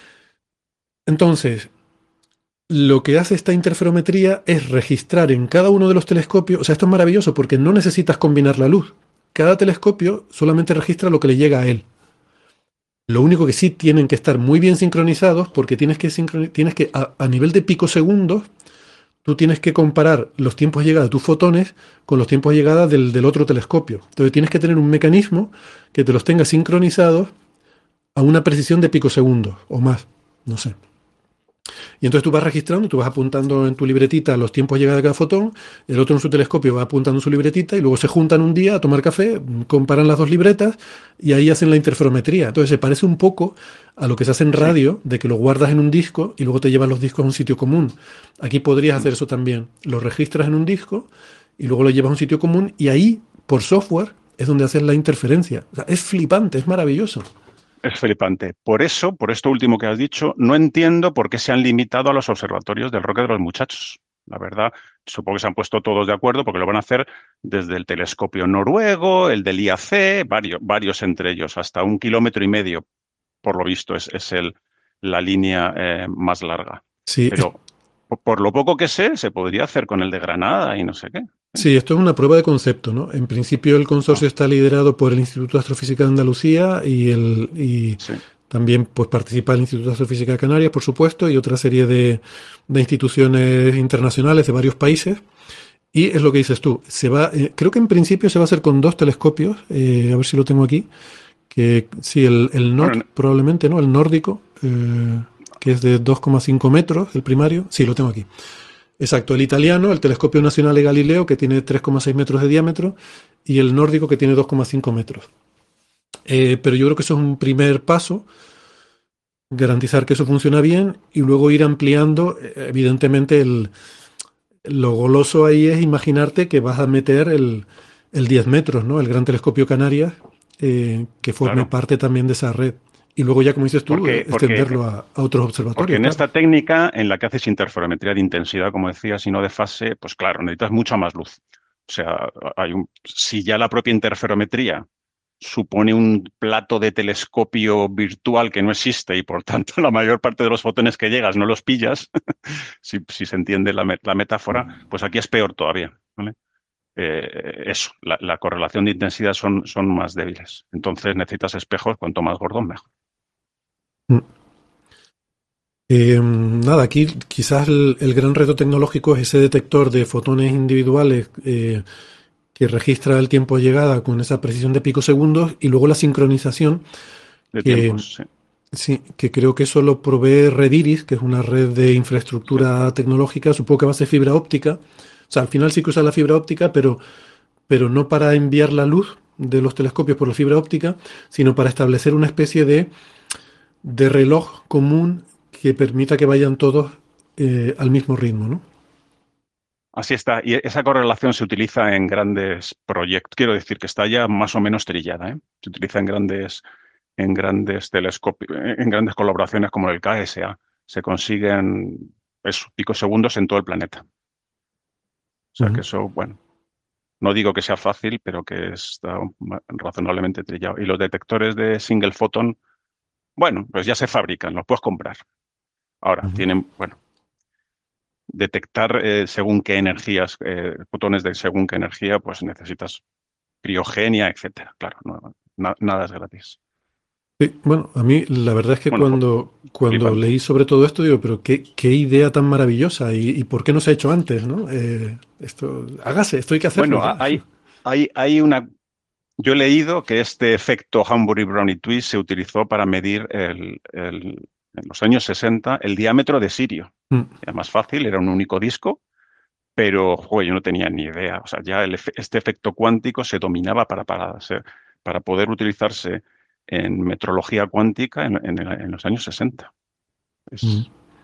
Entonces, lo que hace esta interferometría es registrar en cada uno de los telescopios, o sea, esto es maravilloso porque no necesitas combinar la luz. Cada telescopio solamente registra lo que le llega a él. Lo único que sí tienen que estar muy bien sincronizados porque tienes que, sincroni- tienes que a, a nivel de picosegundos, tú tienes que comparar los tiempos de llegada de tus fotones con los tiempos de llegada del, del otro telescopio. Entonces tienes que tener un mecanismo que te los tenga sincronizados a una precisión de picosegundos o más. No sé. Y entonces tú vas registrando, tú vas apuntando en tu libretita los tiempos de llegada de cada fotón, el otro en su telescopio va apuntando en su libretita y luego se juntan un día a tomar café, comparan las dos libretas y ahí hacen la interferometría. Entonces se parece un poco a lo que se hace en Sí. radio, de que lo guardas en un disco y luego te llevas los discos a un sitio común. Aquí podrías hacer eso también. Lo registras en un disco y luego lo llevas a un sitio común y ahí, por software, es donde haces la interferencia. O sea, es flipante, es maravilloso. Es flipante. Por eso, por esto último que has dicho, no entiendo por qué se han limitado a los observatorios del Roque de los Muchachos. La verdad, supongo que se han puesto todos de acuerdo porque lo van a hacer desde el telescopio noruego, el del I A C, varios, varios entre ellos, hasta un kilómetro y medio, por lo visto, es, es el, la línea eh, más larga. Sí, es- Pero po- por lo poco que sé, se podría hacer con el de Granada y no sé qué. Sí, esto es una prueba de concepto, ¿no? En principio el Ah, consorcio está liderado por el Instituto de Astrofísica de Andalucía y, el, y sí. también pues, participa el Instituto de Astrofísica de Canarias, por supuesto, y otra serie de, de instituciones internacionales de varios países. Y es lo que dices tú, se va, eh, creo que en principio se va a hacer con dos telescopios, eh, a ver si lo tengo aquí, que sí, el, el N O T Bueno, probablemente, ¿no? El nórdico, eh, que es de dos coma cinco metros, el primario, sí, lo tengo aquí. Exacto, el italiano, el telescopio nacional de Galileo, que tiene tres coma seis metros de diámetro, y el nórdico, que tiene dos coma cinco metros. Eh, pero yo creo que eso es un primer paso, garantizar que eso funciona bien y luego ir ampliando. Eh, Evidentemente, el, lo goloso ahí es imaginarte que vas a meter el, el diez metros, ¿no? El Gran Telescopio Canarias, eh, que forme claro. parte también de esa red. Y luego ya, como dices tú, eh, Porque, porque extenderlo a, a otros Porque observatorios, en claro. esta técnica, en la que haces interferometría de intensidad, como decías, y no de fase, pues claro, necesitas mucha más luz. O sea, hay un, si ya la propia interferometría supone un plato de telescopio virtual que no existe y por tanto la mayor parte de los fotones que llegas no los pillas, si, si se entiende la, me- la metáfora, pues aquí es peor todavía. ¿Vale? Eh, eso, la, la correlación de intensidad son, son más débiles. Entonces necesitas espejos, cuanto más gordos, mejor. Mm. Eh, nada, aquí quizás el, el gran reto tecnológico es ese detector de fotones individuales eh, que registra el tiempo de llegada con esa precisión de picosegundos y luego la sincronización De que tiempos, sí. sí, que creo que eso lo provee Rediris, que es una red de Sí. infraestructura tecnológica, supongo que va a ser fibra óptica. O sea, al final sí que usa la fibra óptica, pero, pero no para enviar la luz de los telescopios por la fibra óptica, sino para establecer una especie de de reloj común que permita que vayan todos eh, al mismo ritmo, ¿no? Así está. Y esa correlación se utiliza en grandes proyectos. Quiero decir que está ya más o menos trillada, ¿eh? Se utiliza en grandes, en grandes telescopios, en grandes colaboraciones como el K S A. Se consiguen esos picosegundos en todo el planeta. O sea que Ujú. eso, bueno, no digo que sea fácil, pero que está razonablemente trillado. Y los detectores de single photon, bueno, pues ya se fabrican, los puedes comprar. Ahora, Ujú. tienen, bueno, detectar eh, según qué energías, eh, fotones de según qué energía, pues necesitas criogenia, etcétera. Claro, no, na- nada es gratis. Sí, bueno, a mí la verdad es que Bueno, pues, cuando, cuando flipante. leí sobre todo esto, digo, pero qué, qué idea tan maravillosa y, y por qué no se ha hecho antes, ¿no? Eh, esto, hágase, esto hay que hacerlo Bueno, ha- ya. hay, hay, hay una... Yo he leído que este efecto Hamburg-Brownie Twist se utilizó para medir el, el, en los años sesenta el diámetro de Sirio. Mm. Era más fácil, era un único disco, pero joder, yo no tenía ni idea. O sea, ya el, este efecto cuántico se dominaba para, para, ser, para poder utilizarse en metrología cuántica en, en, en los años sesenta. Es... Mm.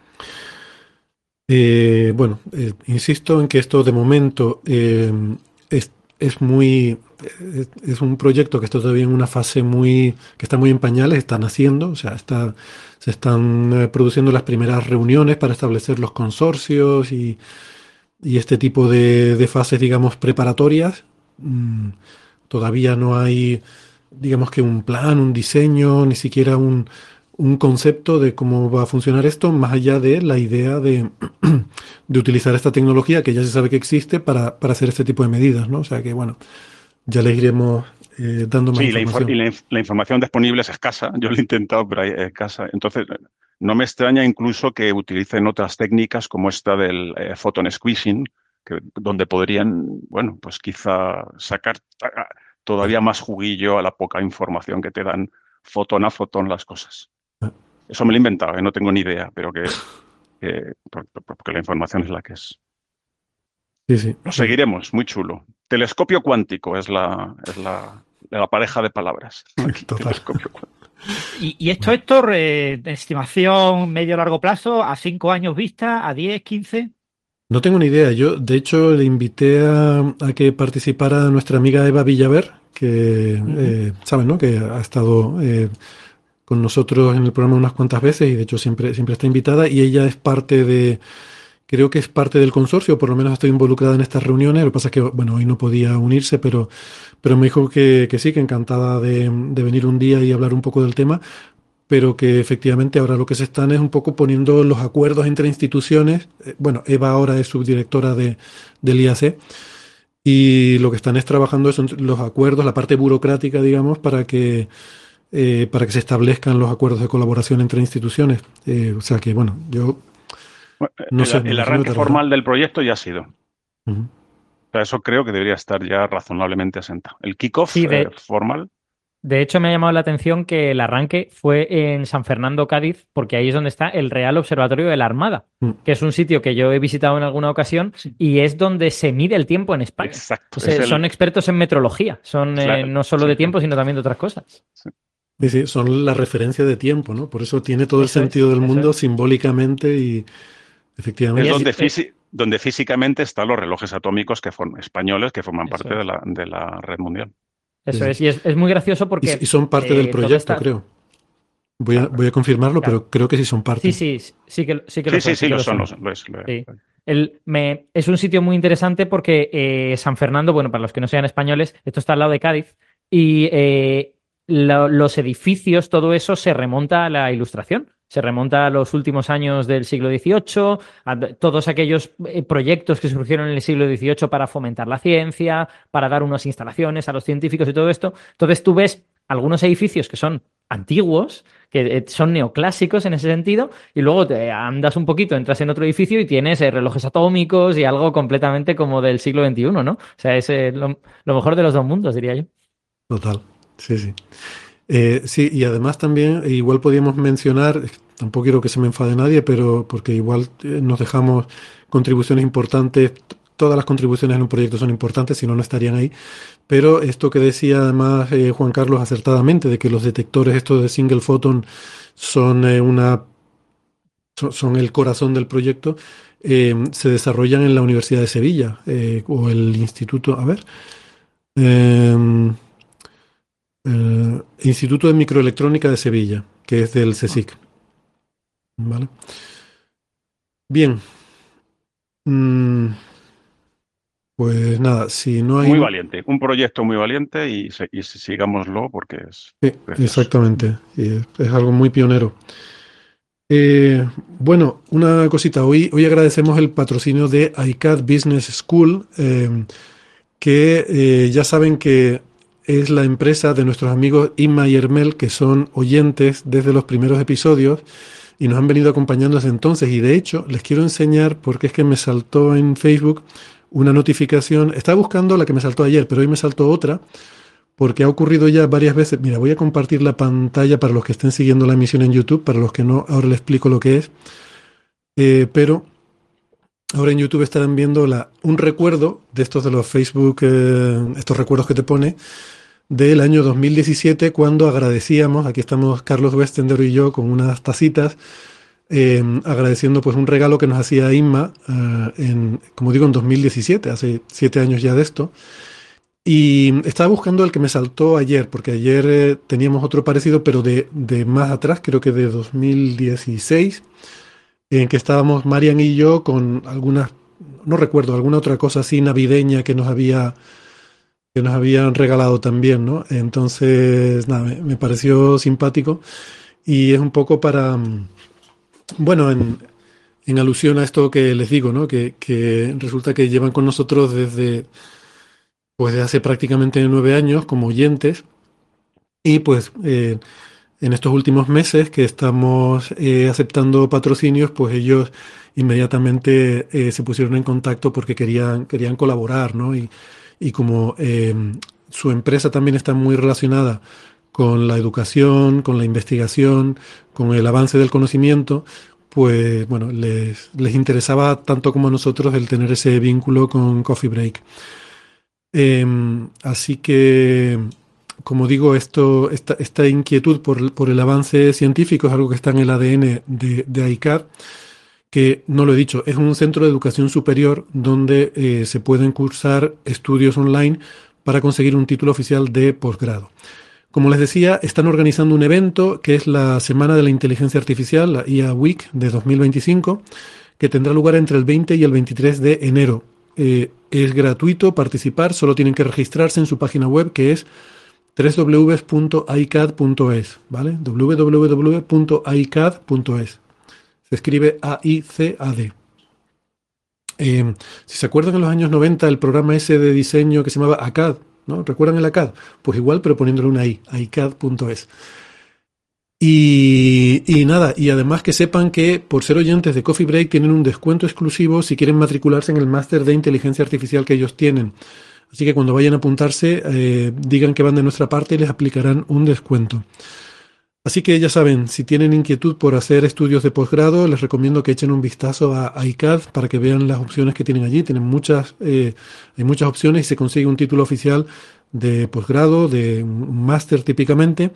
Eh, bueno, eh, insisto en que esto de momento eh, es, es muy... Es, es un proyecto que está todavía en una fase muy... que está muy en pañales, están haciendo, o sea, está, se están eh, produciendo las primeras reuniones para establecer los consorcios y, y este tipo de, de fases, digamos, preparatorias. Mm, todavía no hay, digamos que un plan, un diseño, ni siquiera un, un concepto de cómo va a funcionar esto, más allá de la idea de, de utilizar esta tecnología que ya se sabe que existe para, para hacer este tipo de medidas, ¿no? O sea que, bueno, ya les iremos eh, dando más sí, información. La, infor y la, la información disponible es escasa. Yo lo he intentado, pero es escasa. Entonces, no me extraña incluso que utilicen otras técnicas como esta del eh, photon squeezing, que, donde podrían, bueno, pues quizá sacar todavía más juguillo a la poca información que te dan fotón a fotón las cosas. Eso me lo he inventado, ¿eh? No tengo ni idea, pero que, que porque la información es la que es. Sí, sí. Lo seguiremos, muy chulo. Telescopio cuántico es la, es la, la pareja de palabras. Aquí, telescopio cuántico. Y, y esto, Héctor, eh, de estimación medio-largo plazo, a cinco años vista, a diez, quince. No tengo ni idea. Yo, de hecho, le invité a, a que participara nuestra amiga Eva Villaver, que, uh-huh. eh, saben, ¿no? Que ha estado eh, con nosotros en el programa unas cuantas veces y, de hecho, siempre, siempre está invitada. Y ella es parte de, creo que es parte del consorcio, por lo menos estoy involucrada en estas reuniones. Lo que pasa es que, bueno, hoy no podía unirse, pero, pero me dijo que, que sí, que encantada de, de venir un día y hablar un poco del tema. Pero que efectivamente ahora lo que se están es un poco poniendo los acuerdos entre instituciones. Bueno, Eva ahora es subdirectora de, del I A C y lo que están es trabajando son los acuerdos, la parte burocrática, digamos, para que, eh, para que se establezcan los acuerdos de colaboración entre instituciones. Eh, o sea que, bueno, yo no el, sé. El arranque formal del proyecto ya ha sido. Uh-huh. O sea, eso creo que debería estar ya razonablemente asentado. El kickoff sí, de... eh, formal... De hecho, me ha llamado la atención que el arranque fue en San Fernando, Cádiz, porque ahí es donde está el Real Observatorio de la Armada, mm. que es un sitio que yo he visitado en alguna ocasión y es donde se mide el tiempo en España. Exacto. O sea, el... Son expertos en metrología, son claro, eh, no solo sí, de tiempo, sino también de otras cosas. Sí. Sí, sí, son la referencia de tiempo, ¿no? Por eso tiene todo eso el sentido es, del mundo es. simbólicamente y efectivamente. Es donde, fisi donde físicamente están los relojes atómicos que forman, españoles que forman eso parte es. de, la, de la red mundial. Eso sí. es, y es, es muy gracioso porque... Y, y son parte eh, del proyecto, esta... creo. Voy a, voy a confirmarlo, claro. pero creo que sí son parte. Sí, sí, sí que, sí que sí, lo sí, son. Sí, sí, que lo lo son. son. Lo es, lo es, sí. El, me, es un sitio muy interesante porque eh, San Fernando, bueno, para los que no sean españoles, esto está al lado de Cádiz, y eh, lo, los edificios, todo eso se remonta a la Ilustración. Se remonta a los últimos años del siglo dieciocho, a todos aquellos proyectos que surgieron en el siglo dieciocho para fomentar la ciencia, para dar unas instalaciones a los científicos y todo esto. Entonces tú ves algunos edificios que son antiguos, que son neoclásicos en ese sentido, y luego te andas un poquito, entras en otro edificio y tienes eh, relojes atómicos y algo completamente como del siglo veintiuno, ¿no? O sea, es eh, lo, lo mejor de los dos mundos, diría yo. Total, sí, sí. Eh, sí, y además también, igual podríamos mencionar, tampoco quiero que se me enfade nadie, pero porque igual eh, nos dejamos contribuciones importantes, todas las contribuciones en un proyecto son importantes, si no, no estarían ahí, pero esto que decía además eh, Juan Carlos acertadamente, de que los detectores estos de single photon son, eh, una, son, son el corazón del proyecto, eh, se desarrollan en la Universidad de Sevilla, eh, o el Instituto, a ver... Eh, Uh, Instituto de Microelectrónica de Sevilla, que es del CSIC. ¿Vale? Bien. Mm, pues nada, si no hay... Muy valiente, un proyecto muy valiente y, se, y sigámoslo porque es... Sí, exactamente, y es, es algo muy pionero. Eh, bueno, una cosita, hoy, hoy agradecemos el patrocinio de I C A D Business School, eh, que eh, ya saben que es la empresa de nuestros amigos Inma y Hermel, que son oyentes desde los primeros episodios y nos han venido acompañando desde entonces. Y de hecho, les quiero enseñar, porque es que me saltó en Facebook, una notificación. Estaba buscando la que me saltó ayer, pero hoy me saltó otra, porque ha ocurrido ya varias veces. Mira, voy a compartir la pantalla para los que estén siguiendo la emisión en YouTube, para los que no, ahora les explico lo que es. Eh, pero ahora en YouTube estarán viendo la, un recuerdo de estos de los Facebook, eh, estos recuerdos que te pone, del año dos mil diecisiete, cuando agradecíamos, aquí estamos Carlos Westender y yo con unas tacitas, eh, agradeciendo pues un regalo que nos hacía Inma, eh, en, como digo, en dos mil diecisiete, hace siete años ya de esto. Y estaba buscando el que me saltó ayer, porque ayer eh, teníamos otro parecido, pero de, de más atrás, creo que de dos mil dieciséis, en que estábamos Marian y yo con algunas, no recuerdo, alguna otra cosa así navideña que nos había que nos habían regalado también, ¿no? Entonces, nada, me, me pareció simpático y es un poco para, mm, bueno, en, en alusión a esto que les digo, ¿no? Que, que resulta que llevan con nosotros desde, pues, de hace prácticamente nueve años como oyentes y pues eh, en estos últimos meses que estamos eh, aceptando patrocinios, pues ellos inmediatamente eh, se pusieron en contacto porque querían, querían colaborar, ¿no? Y, y como eh, su empresa también está muy relacionada con la educación, con la investigación, con el avance del conocimiento, pues bueno, les, les interesaba tanto como a nosotros el tener ese vínculo con Coffee Break. Eh, así que, como digo, esto, esta, esta inquietud por, por el avance científico es algo que está en el A D N de, de I C A D, que no lo he dicho, es un centro de educación superior donde eh, se pueden cursar estudios online para conseguir un título oficial de posgrado. Como les decía, están organizando un evento que es la Semana de la Inteligencia Artificial, la I A Week de dos mil veinticinco, que tendrá lugar entre el veinte y el veintitrés de enero. Eh, es gratuito participar, solo tienen que registrarse en su página web, que es doble u doble u doble u punto i c a d punto es, ¿vale? doble u doble u doble u punto i c a d punto es. Se escribe A I C A D. Eh, si se acuerdan, en los años noventa el programa ese de diseño que se llamaba A C A D, ¿no? ¿Recuerdan el A C A D? Pues igual, pero poniéndole una I, i c a d punto es. Y, y nada, y además que sepan que por ser oyentes de Coffee Break tienen un descuento exclusivo si quieren matricularse en el máster de inteligencia artificial que ellos tienen. Así que cuando vayan a apuntarse, eh, digan que van de nuestra parte y les aplicarán un descuento. Así que ya saben, si tienen inquietud por hacer estudios de posgrado, les recomiendo que echen un vistazo a, a I C A D para que vean las opciones que tienen allí. Tienen muchas, eh, hay muchas opciones y se consigue un título oficial de posgrado, de un máster típicamente.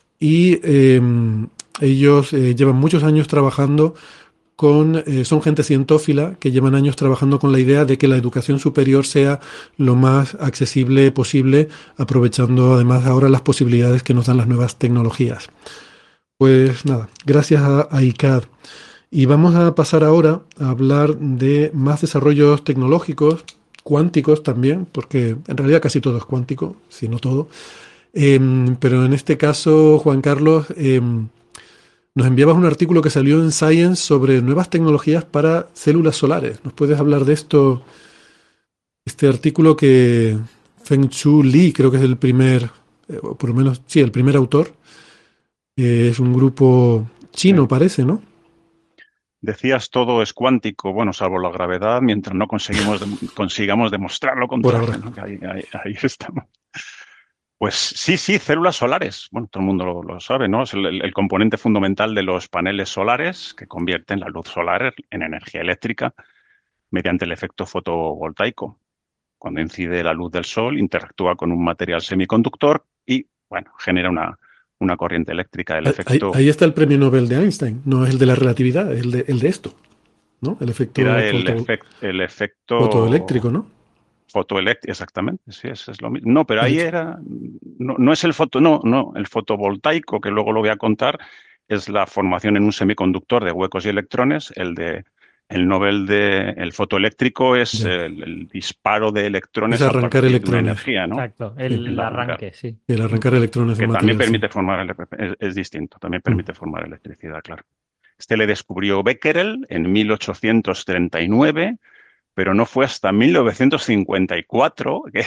Y eh, ellos eh, llevan muchos años trabajando con, eh, son gente cientófila que llevan años trabajando con la idea de que la educación superior sea lo más accesible posible, aprovechando además ahora las posibilidades que nos dan las nuevas tecnologías. Pues nada, gracias a, a I C A D. Y vamos a pasar ahora a hablar de más desarrollos tecnológicos, cuánticos también, porque en realidad casi todo es cuántico, si no todo. Eh, pero en este caso, Juan Carlos, eh, nos enviabas un artículo que salió en Science sobre nuevas tecnologías para células solares. ¿Nos puedes hablar de esto? Este artículo que Feng-Chu Li, creo que es el primer, eh, o por lo menos, sí, el primer autor. Eh, es un grupo chino, Sí. parece, ¿no? Decías todo es cuántico, bueno, salvo la gravedad, mientras no conseguimos de- consigamos demostrar lo contrario, ahora. ¿no? Que ahí, ahí- ahí estamos. Pues sí, sí, células solares. Bueno, todo el mundo lo, lo sabe, ¿no? Es el, el- el componente fundamental de los paneles solares que convierten la luz solar en energía eléctrica mediante el efecto fotovoltaico. Cuando incide la luz del sol, interactúa con un material semiconductor y, bueno, genera una, una corriente eléctrica. El Ahí, efecto ahí está el premio Nobel de Einstein, no es el de la relatividad, es el de, el de esto, ¿no? El efecto era el, foto, efec- el efecto fotoeléctrico, ¿no? fotoeléctrico, exactamente, sí, eso es lo mismo. No, pero De ahí hecho, era, no, no es el foto, no, no, el fotovoltaico, que luego lo voy a contar, es la formación en un semiconductor de huecos y electrones. El de el Nobel de el fotoeléctrico es ya. el, el disparo de Es electrones a arrancar partir de una electrones. energía, ¿no? Exacto, Sí. el El arrancar. arranque, sí. El arrancar electrones de Que un también material, sí. permite formar, ele- es, es distinto, también Mm. permite formar electricidad, claro. Este le descubrió Becquerel en mil ochocientos treinta y nueve, pero no fue hasta mil novecientos cincuenta y cuatro, que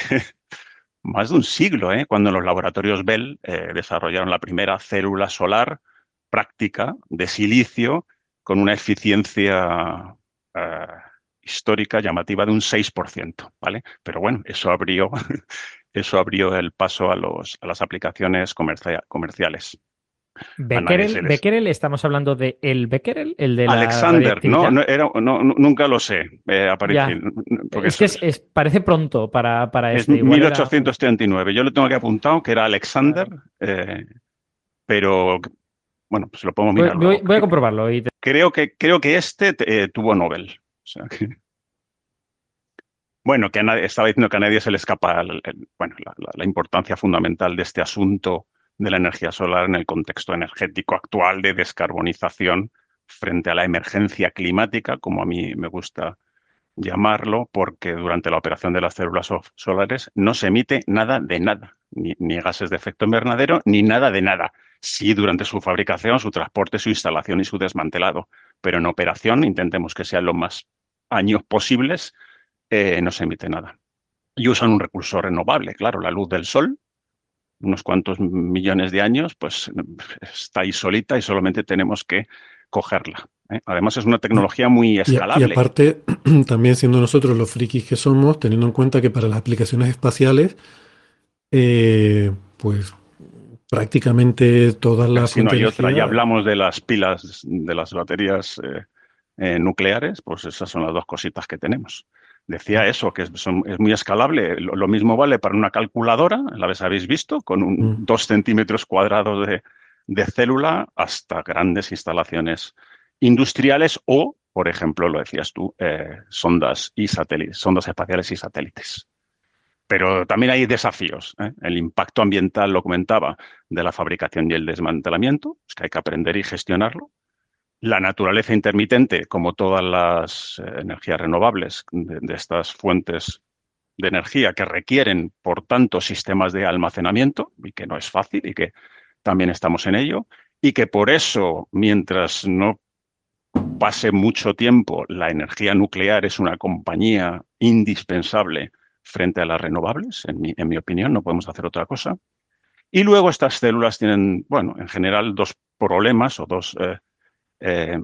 más de un siglo, ¿eh? Cuando los laboratorios Bell eh, desarrollaron la primera célula solar práctica de silicio con una eficiencia eh, histórica llamativa de un seis por ciento, ¿vale? Pero bueno, eso abrió, eso abrió el paso a, los, a las aplicaciones comercia, comerciales. Becquerel, les... Becquerel, estamos hablando de el Becquerel, el de la Alexander, no, no, era, no, nunca lo sé. Eh, apareció, porque es que es, es, parece pronto para, para es este. Igual mil ochocientos treinta y nueve. Era... Yo lo tengo aquí apuntado, que era Alexander, claro. eh, pero bueno, pues lo podemos mirar. Voy, voy a comprobarlo. Y te... creo, que, creo que este eh, tuvo Nobel. O sea que... Bueno, que a nadie, estaba diciendo que a nadie se le escapa el, el, bueno, la, la, la importancia fundamental de este asunto de la energía solar en el contexto energético actual de descarbonización frente a la emergencia climática, como a mí me gusta llamarlo, porque durante la operación de las células solares no se emite nada de nada, ni, ni gases de efecto invernadero, ni nada de nada. Sí, durante su fabricación, su transporte, su instalación y su desmantelado, pero en operación intentemos que sean los más años posibles, eh, no se emite nada. Y usan un recurso renovable, claro, la luz del sol, unos cuantos millones de años, pues está ahí solita y solamente tenemos que cogerla. ¿eh? Además es una tecnología muy escalable. Y, y aparte, también siendo nosotros los frikis que somos, teniendo en cuenta que para las aplicaciones espaciales, eh, pues prácticamente todas las si no hay fuentes de otra, energía... ya hablamos de las pilas, de las baterías eh, eh, nucleares, pues esas son las dos cositas que tenemos. Decía eso, que es, son, es muy escalable. Lo, lo mismo vale para una calculadora, la vez habéis visto, con un, mm. dos centímetros cuadrados de, de célula hasta grandes instalaciones industriales o, por ejemplo, lo decías tú, eh, sondas y satélites, sondas espaciales y satélites. Pero también hay desafíos. ¿eh? El impacto ambiental, lo comentaba, de la fabricación y el desmantelamiento, es que hay que aprender y gestionarlo. La naturaleza intermitente, como todas las eh, energías renovables de, de estas fuentes de energía que requieren, por tanto, sistemas de almacenamiento, y que no es fácil y que también estamos en ello, y que por eso, mientras no pase mucho tiempo, la energía nuclear es una compañía indispensable frente a las renovables, en mi, en mi opinión, no podemos hacer otra cosa. Y luego estas células tienen, bueno, en general dos problemas o dos... Eh, Eh,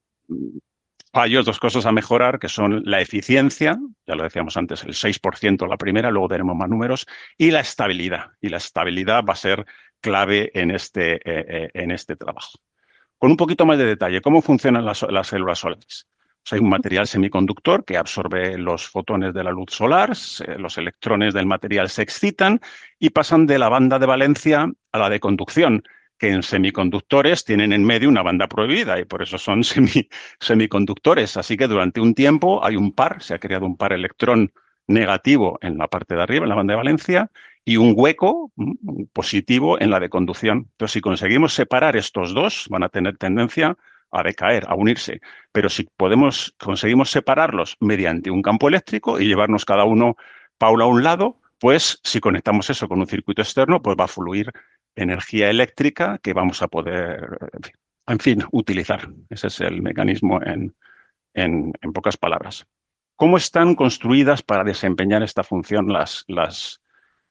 fallos, dos cosas a mejorar, que son la eficiencia, ya lo decíamos antes, el seis por ciento la primera, luego tenemos más números, y la estabilidad. Y la estabilidad va a ser clave en este, eh, en este trabajo. Con un poquito más de detalle, ¿cómo funcionan las, las células solares? Pues hay un material semiconductor que absorbe los fotones de la luz solar, los electrones del material se excitan y pasan de la banda de valencia a la de conducción, que en semiconductores tienen en medio una banda prohibida y por eso son semi, semiconductores. Así que durante un tiempo hay un par, se ha creado un par electrón negativo en la parte de arriba, en la banda de valencia, y un hueco un positivo en la de conducción. Entonces, si conseguimos separar estos dos, van a tener tendencia a decaer, a unirse. Pero si podemos, conseguimos separarlos mediante un campo eléctrico y llevarnos cada uno Paula a un lado, pues si conectamos eso con un circuito externo, pues va a fluir energía eléctrica que vamos a poder, en fin, utilizar. Ese es el mecanismo en, en, en pocas palabras. ¿Cómo están construidas para desempeñar esta función las, las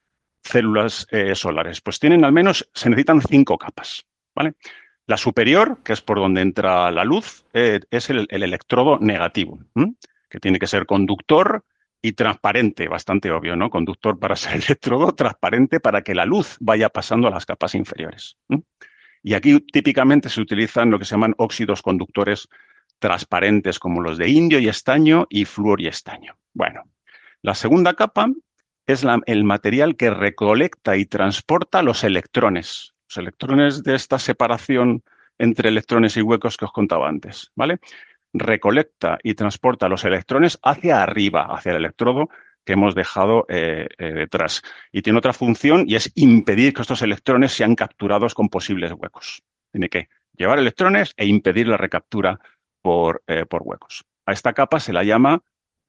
células eh, solares? Pues tienen al menos, se necesitan cinco capas, ¿vale? La superior, que es por donde entra la luz, eh, es el, el electrodo negativo, ¿m? que tiene que ser conductor y transparente, bastante obvio, ¿no? Conductor para ser electrodo, transparente para que la luz vaya pasando a las capas inferiores. ¿eh? Y aquí típicamente se utilizan lo que se llaman óxidos conductores transparentes, como los de indio y estaño y flúor y estaño. Bueno, la segunda capa es la, el material que recolecta y transporta los electrones. Los electrones de esta separación entre electrones y huecos que os contaba antes, ¿vale? Recolecta y transporta los electrones hacia arriba, hacia el electrodo que hemos dejado eh, eh, detrás. Y tiene otra función y es impedir que estos electrones sean capturados con posibles huecos. Tiene que llevar electrones e impedir la recaptura por, eh, por huecos. A esta capa se la llama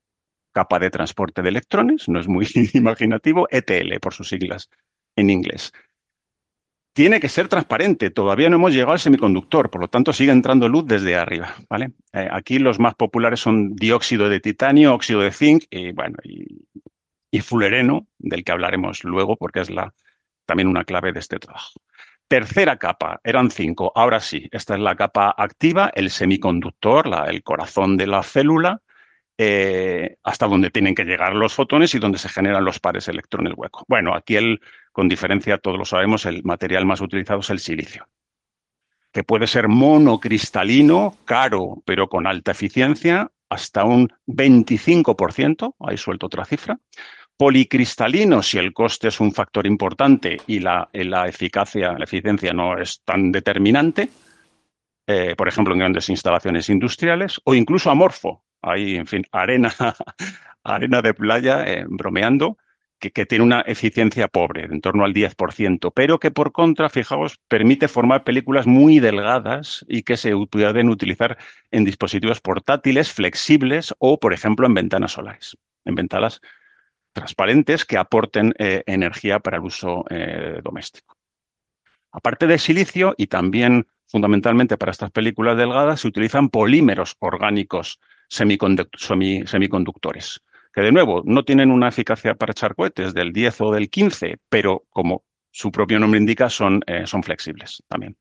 capa de transporte de electrones, no es muy imaginativo, E T L por sus siglas en inglés. Tiene que ser transparente, todavía no hemos llegado al semiconductor, por lo tanto sigue entrando luz desde arriba, ¿vale? Eh, aquí los más populares son dióxido de titanio, óxido de zinc y, bueno, y, y fulereno, del que hablaremos luego porque es la, también una clave de este trabajo. Tercera capa, eran cinco, ahora sí, esta es la capa activa, el semiconductor, la, el corazón de la célula, eh, hasta donde tienen que llegar los fotones y donde se generan los pares electrones hueco. Bueno, aquí el, con diferencia, todos lo sabemos, el material más utilizado es el silicio, que puede ser monocristalino, caro, pero con alta eficiencia, hasta un veinticinco por ciento, ahí suelto otra cifra. Policristalino, si el coste es un factor importante y la, la eficacia, la eficiencia no es tan determinante, eh, por ejemplo, en grandes instalaciones industriales, o incluso amorfo, ahí, en fin, arena, arena de playa, eh, bromeando, que, que tiene una eficiencia pobre, en torno al diez por ciento, pero que por contra, fijaos, permite formar películas muy delgadas y que se pueden utilizar en dispositivos portátiles, flexibles o, por ejemplo, en ventanas solares, en ventanas transparentes que aporten eh, energía para el uso eh, doméstico. Aparte de silicio, y también fundamentalmente para estas películas delgadas, se utilizan polímeros orgánicos semiconduct semi semiconductores, que de nuevo no tienen una eficacia para echar cohetes del diez o del quince, pero como su propio nombre indica, son, eh, son flexibles también.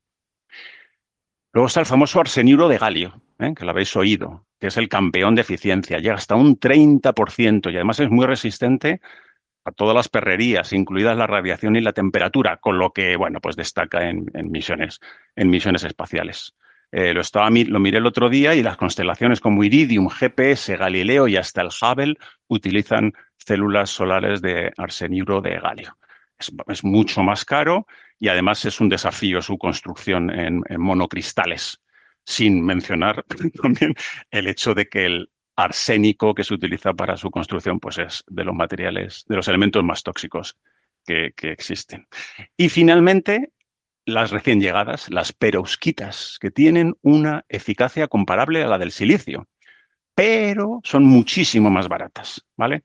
Luego está el famoso arseniuro de galio, ¿eh? que lo habéis oído, que es el campeón de eficiencia, llega hasta un treinta por ciento y además es muy resistente a todas las perrerías, incluidas la radiación y la temperatura, con lo que, bueno, pues destaca en, en misiones, en misiones espaciales. Eh, lo, estaba, lo miré el otro día y las constelaciones como Iridium, G P S, Galileo y hasta el Hubble utilizan células solares de arseniuro de galio. Es, es mucho más caro y además es un desafío su construcción en, en monocristales, sin mencionar también el hecho de que el arsénico que se utiliza para su construcción pues es de los materiales, de los elementos más tóxicos que, que existen. Y finalmente, las recién llegadas, las perovskitas, que tienen una eficacia comparable a la del silicio, pero son muchísimo más baratas, ¿vale?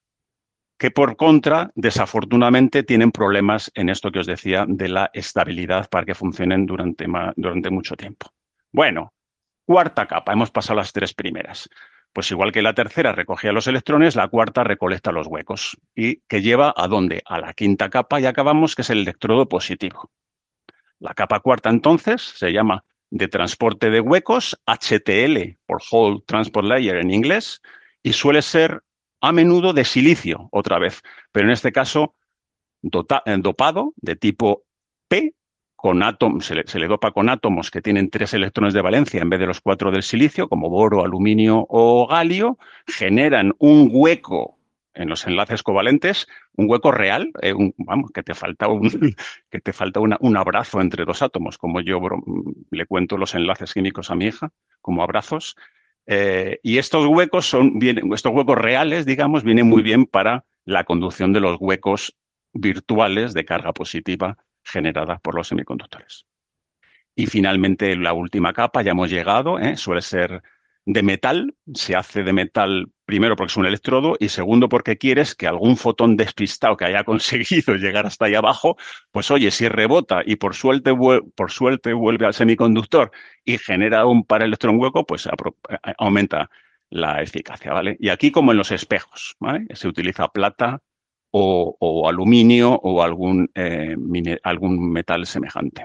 Que por contra, desafortunadamente, tienen problemas en esto que os decía de la estabilidad para que funcionen durante, durante mucho tiempo. Bueno, cuarta capa, hemos pasado las tres primeras. Pues igual que la tercera recogía los electrones, la cuarta recolecta los huecos. ¿Y que lleva a dónde? A la quinta capa y acabamos, que es el electrodo positivo. La capa cuarta, entonces, se llama de transporte de huecos, H T L, por Hole Transport Layer en inglés, y suele ser a menudo de silicio, otra vez, pero en este caso dota, dopado de tipo P, con átomos, se, le, se le dopa con átomos que tienen tres electrones de valencia en vez de los cuatro del silicio, como boro, aluminio o galio, generan un hueco en los enlaces covalentes, un hueco real, eh, un, vamos, que te falta, un, que te falta una, un abrazo entre dos átomos, como yo bro, le cuento los enlaces químicos a mi hija, como abrazos. Eh, y estos huecos son, vienen, estos huecos reales, digamos, vienen muy bien para la conducción de los huecos virtuales de carga positiva generada por los semiconductores. Y finalmente la última capa, ya hemos llegado, ¿eh? suele ser de metal, se hace de metal primero porque es un electrodo y segundo porque quieres que algún fotón despistado que haya conseguido llegar hasta ahí abajo, pues oye, si rebota y por suerte, por suerte vuelve al semiconductor y genera un paraelectrón hueco, pues aumenta la eficacia, ¿vale? Y aquí como en los espejos, ¿vale? Se utiliza plata o, o aluminio o algún, eh, algún metal semejante.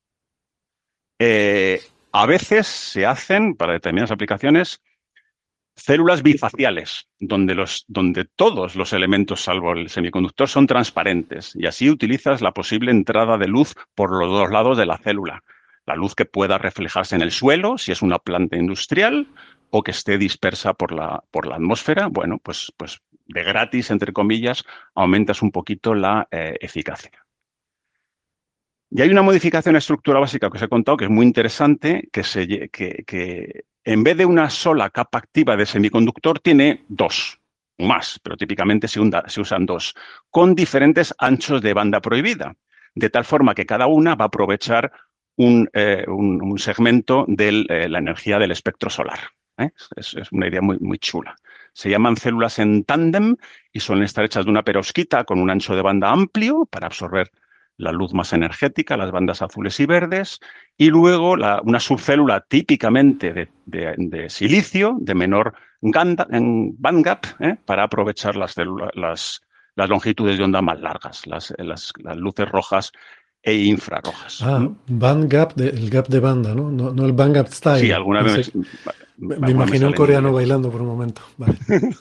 Eh, a veces se hacen, para determinadas aplicaciones, células bifaciales, donde, los, donde todos los elementos, salvo el semiconductor, son transparentes. Y así utilizas la posible entrada de luz por los dos lados de la célula. La luz que pueda reflejarse en el suelo, si es una planta industrial, o que esté dispersa por la, por la atmósfera. Bueno, pues, pues de gratis, entre comillas, aumentas un poquito la eh, eficacia. Y hay una modificación estructural básica que os he contado que es muy interesante, que, se, que, que en vez de una sola capa activa de semiconductor tiene dos, o más, pero típicamente se, hunda, se usan dos, con diferentes anchos de banda prohibida, de tal forma que cada una va a aprovechar un, eh, un, un segmento de eh, la energía del espectro solar. ¿eh? Es, es una idea muy, muy chula. Se llaman células en tándem y suelen estar hechas de una perovskita con un ancho de banda amplio para absorber la luz más energética, las bandas azules y verdes, y luego la, una subcélula típicamente de, de, de silicio, de menor bandgap, ¿eh? para aprovechar las, células, las, las longitudes de onda más largas, las, las, las luces rojas e infrarrojas. Ah, band gap, de, el gap de banda, ¿no? No, no el band gap style. Sí, alguna vez... Me, me imaginé un coreano bailando por un momento. Vale.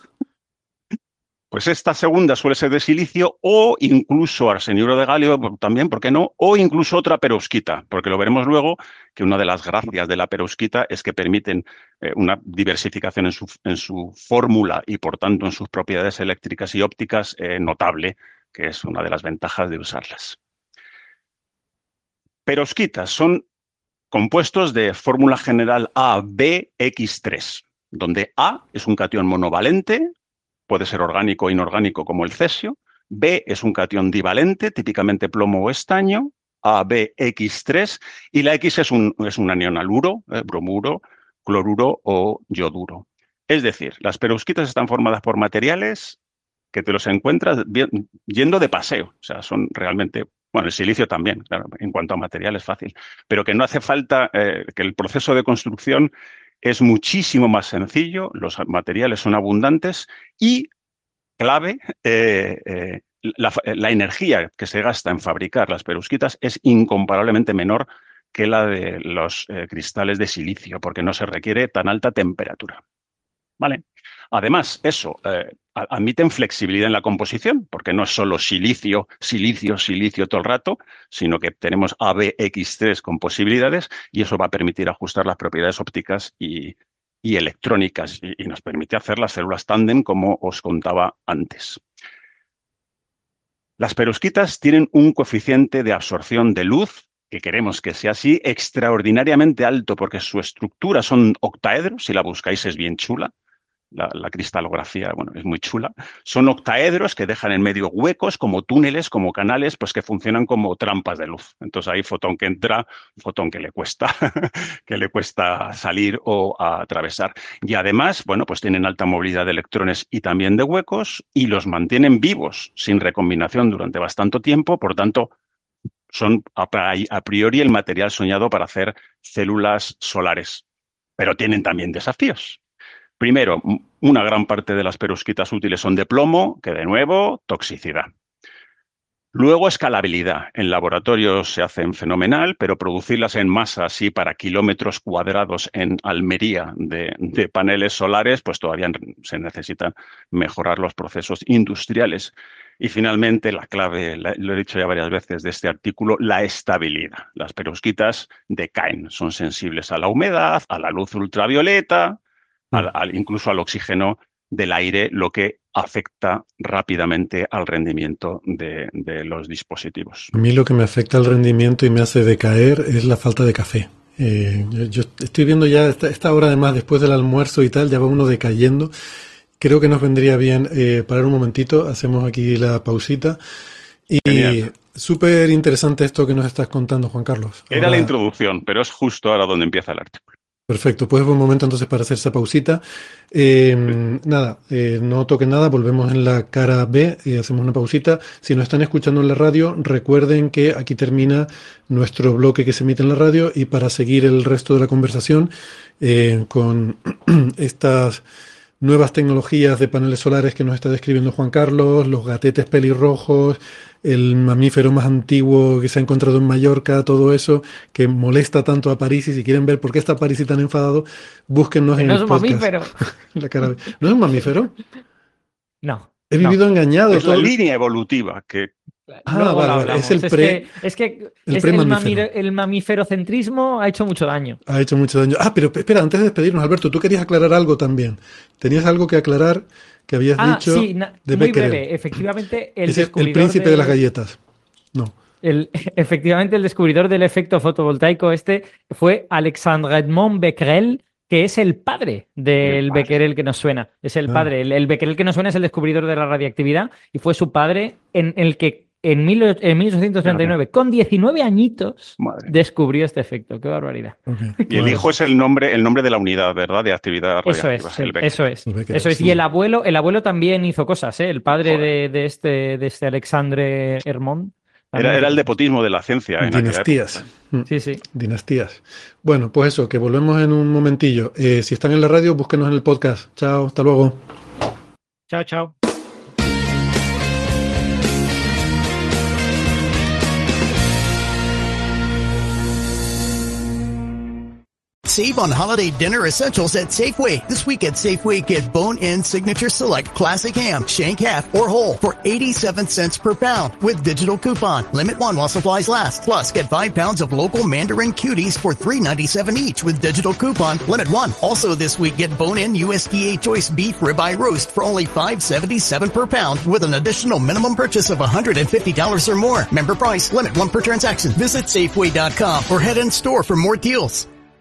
Pues esta segunda suele ser de silicio o incluso arseniuro de galio también, ¿por qué no? O incluso otra perovskita, porque lo veremos luego que una de las gracias de la perovskita es que permiten eh, una diversificación en su, en su fórmula y por tanto en sus propiedades eléctricas y ópticas eh, notable, que es una de las ventajas de usarlas. Perovskitas son compuestos de fórmula general A B X tres, donde A es un catión monovalente, puede ser orgánico o inorgánico como el cesio. B es un catión divalente, típicamente plomo o estaño, A B X tres, y la X es un, es un anión haluro, eh, bromuro, cloruro o yoduro. Es decir, las perovskitas están formadas por materiales que te los encuentras bien, yendo de paseo. O sea, son realmente, bueno, el silicio también, claro, en cuanto a material es fácil, pero que no hace falta, eh, que el proceso de construcción es muchísimo más sencillo, los materiales son abundantes y, clave, eh, eh, la, la energía que se gasta en fabricar las perovskitas es incomparablemente menor que la de los eh, cristales de silicio, porque no se requiere tan alta temperatura. ¿Vale? Además, eso, eh, admiten flexibilidad en la composición, porque no es solo silicio, silicio, silicio todo el rato, sino que tenemos A B X tres con posibilidades y eso va a permitir ajustar las propiedades ópticas y, y electrónicas y, y nos permite hacer las células tándem como os contaba antes. Las perovskitas tienen un coeficiente de absorción de luz, que queremos que sea así, extraordinariamente alto, porque su estructura son octaedros, si la buscáis es bien chula. La, la cristalografía, bueno, es muy chula. Son octaedros que dejan en medio huecos, como túneles, como canales, pues que funcionan como trampas de luz. Entonces hay fotón que entra, fotón que le cuesta, que le cuesta salir o atravesar. Y además, bueno, pues tienen alta movilidad de electrones y también de huecos y los mantienen vivos, sin recombinación durante bastante tiempo. Por tanto, son a priori el material soñado para hacer células solares. Pero tienen también desafíos. Primero, una gran parte de las perovskitas útiles son de plomo, que de nuevo, toxicidad. Luego, escalabilidad. En laboratorio se hacen fenomenal, pero producirlas en masa, así para kilómetros cuadrados en Almería de, de paneles solares, pues todavía se necesitan mejorar los procesos industriales. Y finalmente, la clave, la, lo he dicho ya varias veces de este artículo, la estabilidad. Las perovskitas decaen, son sensibles a la humedad, a la luz ultravioleta, Al, al, incluso al oxígeno del aire, lo que afecta rápidamente al rendimiento de, de los dispositivos. A mí lo que me afecta al rendimiento y me hace decaer es la falta de café. Eh, yo, yo estoy viendo ya esta, esta hora, además, después del almuerzo y tal, ya va uno decayendo. Creo que nos vendría bien eh, parar un momentito, hacemos aquí la pausita. Y súper interesante esto que nos estás contando, Juan Carlos. Ahora... Era la introducción, pero es justo ahora donde empieza el artículo. Perfecto, pues buen momento entonces para hacer esa pausita. Eh, sí. Nada, eh, no toquen nada, volvemos en la cara B y hacemos una pausita. Si nos están escuchando en la radio, recuerden que aquí termina nuestro bloque que se emite en la radio y para seguir el resto de la conversación eh, con estas nuevas tecnologías de paneles solares que nos está describiendo Juan Carlos, los gatetes pelirrojos, el mamífero más antiguo que se ha encontrado en Mallorca, todo eso que molesta tanto a París, y si quieren ver por qué está París tan enfadado, búsquennos que en no el es un podcast. Mamífero. La cara... ¿No es un mamífero? No. He vivido no. engañado. Es todo... la línea evolutiva que... Ah, vale, vale. Es el pre... Es que, es que el, es pre el, mamífero. el mamíferocentrismo ha hecho mucho daño. Ha hecho mucho daño. Ah, pero espera, antes de despedirnos, Alberto, tú querías aclarar algo también. Tenías algo que aclarar que habías ah, dicho sí, na, de muy Becquerel. breve. Efectivamente, el es descubridor el príncipe de... de las galletas. No. El, efectivamente, el descubridor del efecto fotovoltaico este fue Alexandre Edmond Becquerel, que es el padre del el padre. Becquerel que nos suena. Es el ah. padre. El, el Becquerel que nos suena es el descubridor de la radiactividad y fue su padre en el que en, mil, en mil ochocientos treinta y nueve, Madre. con diecinueve añitos, Madre. descubrió este efecto. ¡Qué barbaridad! Okay. Y el hijo es el nombre, el nombre de la unidad, ¿verdad? De actividad radiactiva. Eso es, el, eso es. Eso es. Y el abuelo, el abuelo también hizo cosas, ¿eh? El padre de, de, este, de este Alexandre Hermont. Era, era el nepotismo de la ciencia. En Dinastías. Sí, sí. Dinastías. Bueno, pues eso, que volvemos en un momentillo. Eh, si están en la radio, búsquenos en el podcast. Chao, hasta luego. Chao, chao. Save on holiday dinner essentials at Safeway. This week at Safeway, get bone-in Signature Select Classic Ham, shank half or whole for eighty-seven cents per pound with digital coupon. Limit one while supplies last. Plus, get five pounds of local Mandarin Cuties for three ninety-seven each with digital coupon. Limit one. Also this week, get bone-in U S D A Choice Beef Ribeye Roast for only five seventy-seven per pound with an additional minimum purchase of one hundred fifty dollars or more. Member price. Limit one per transaction. Visit Safeway dot com or head in store for more deals.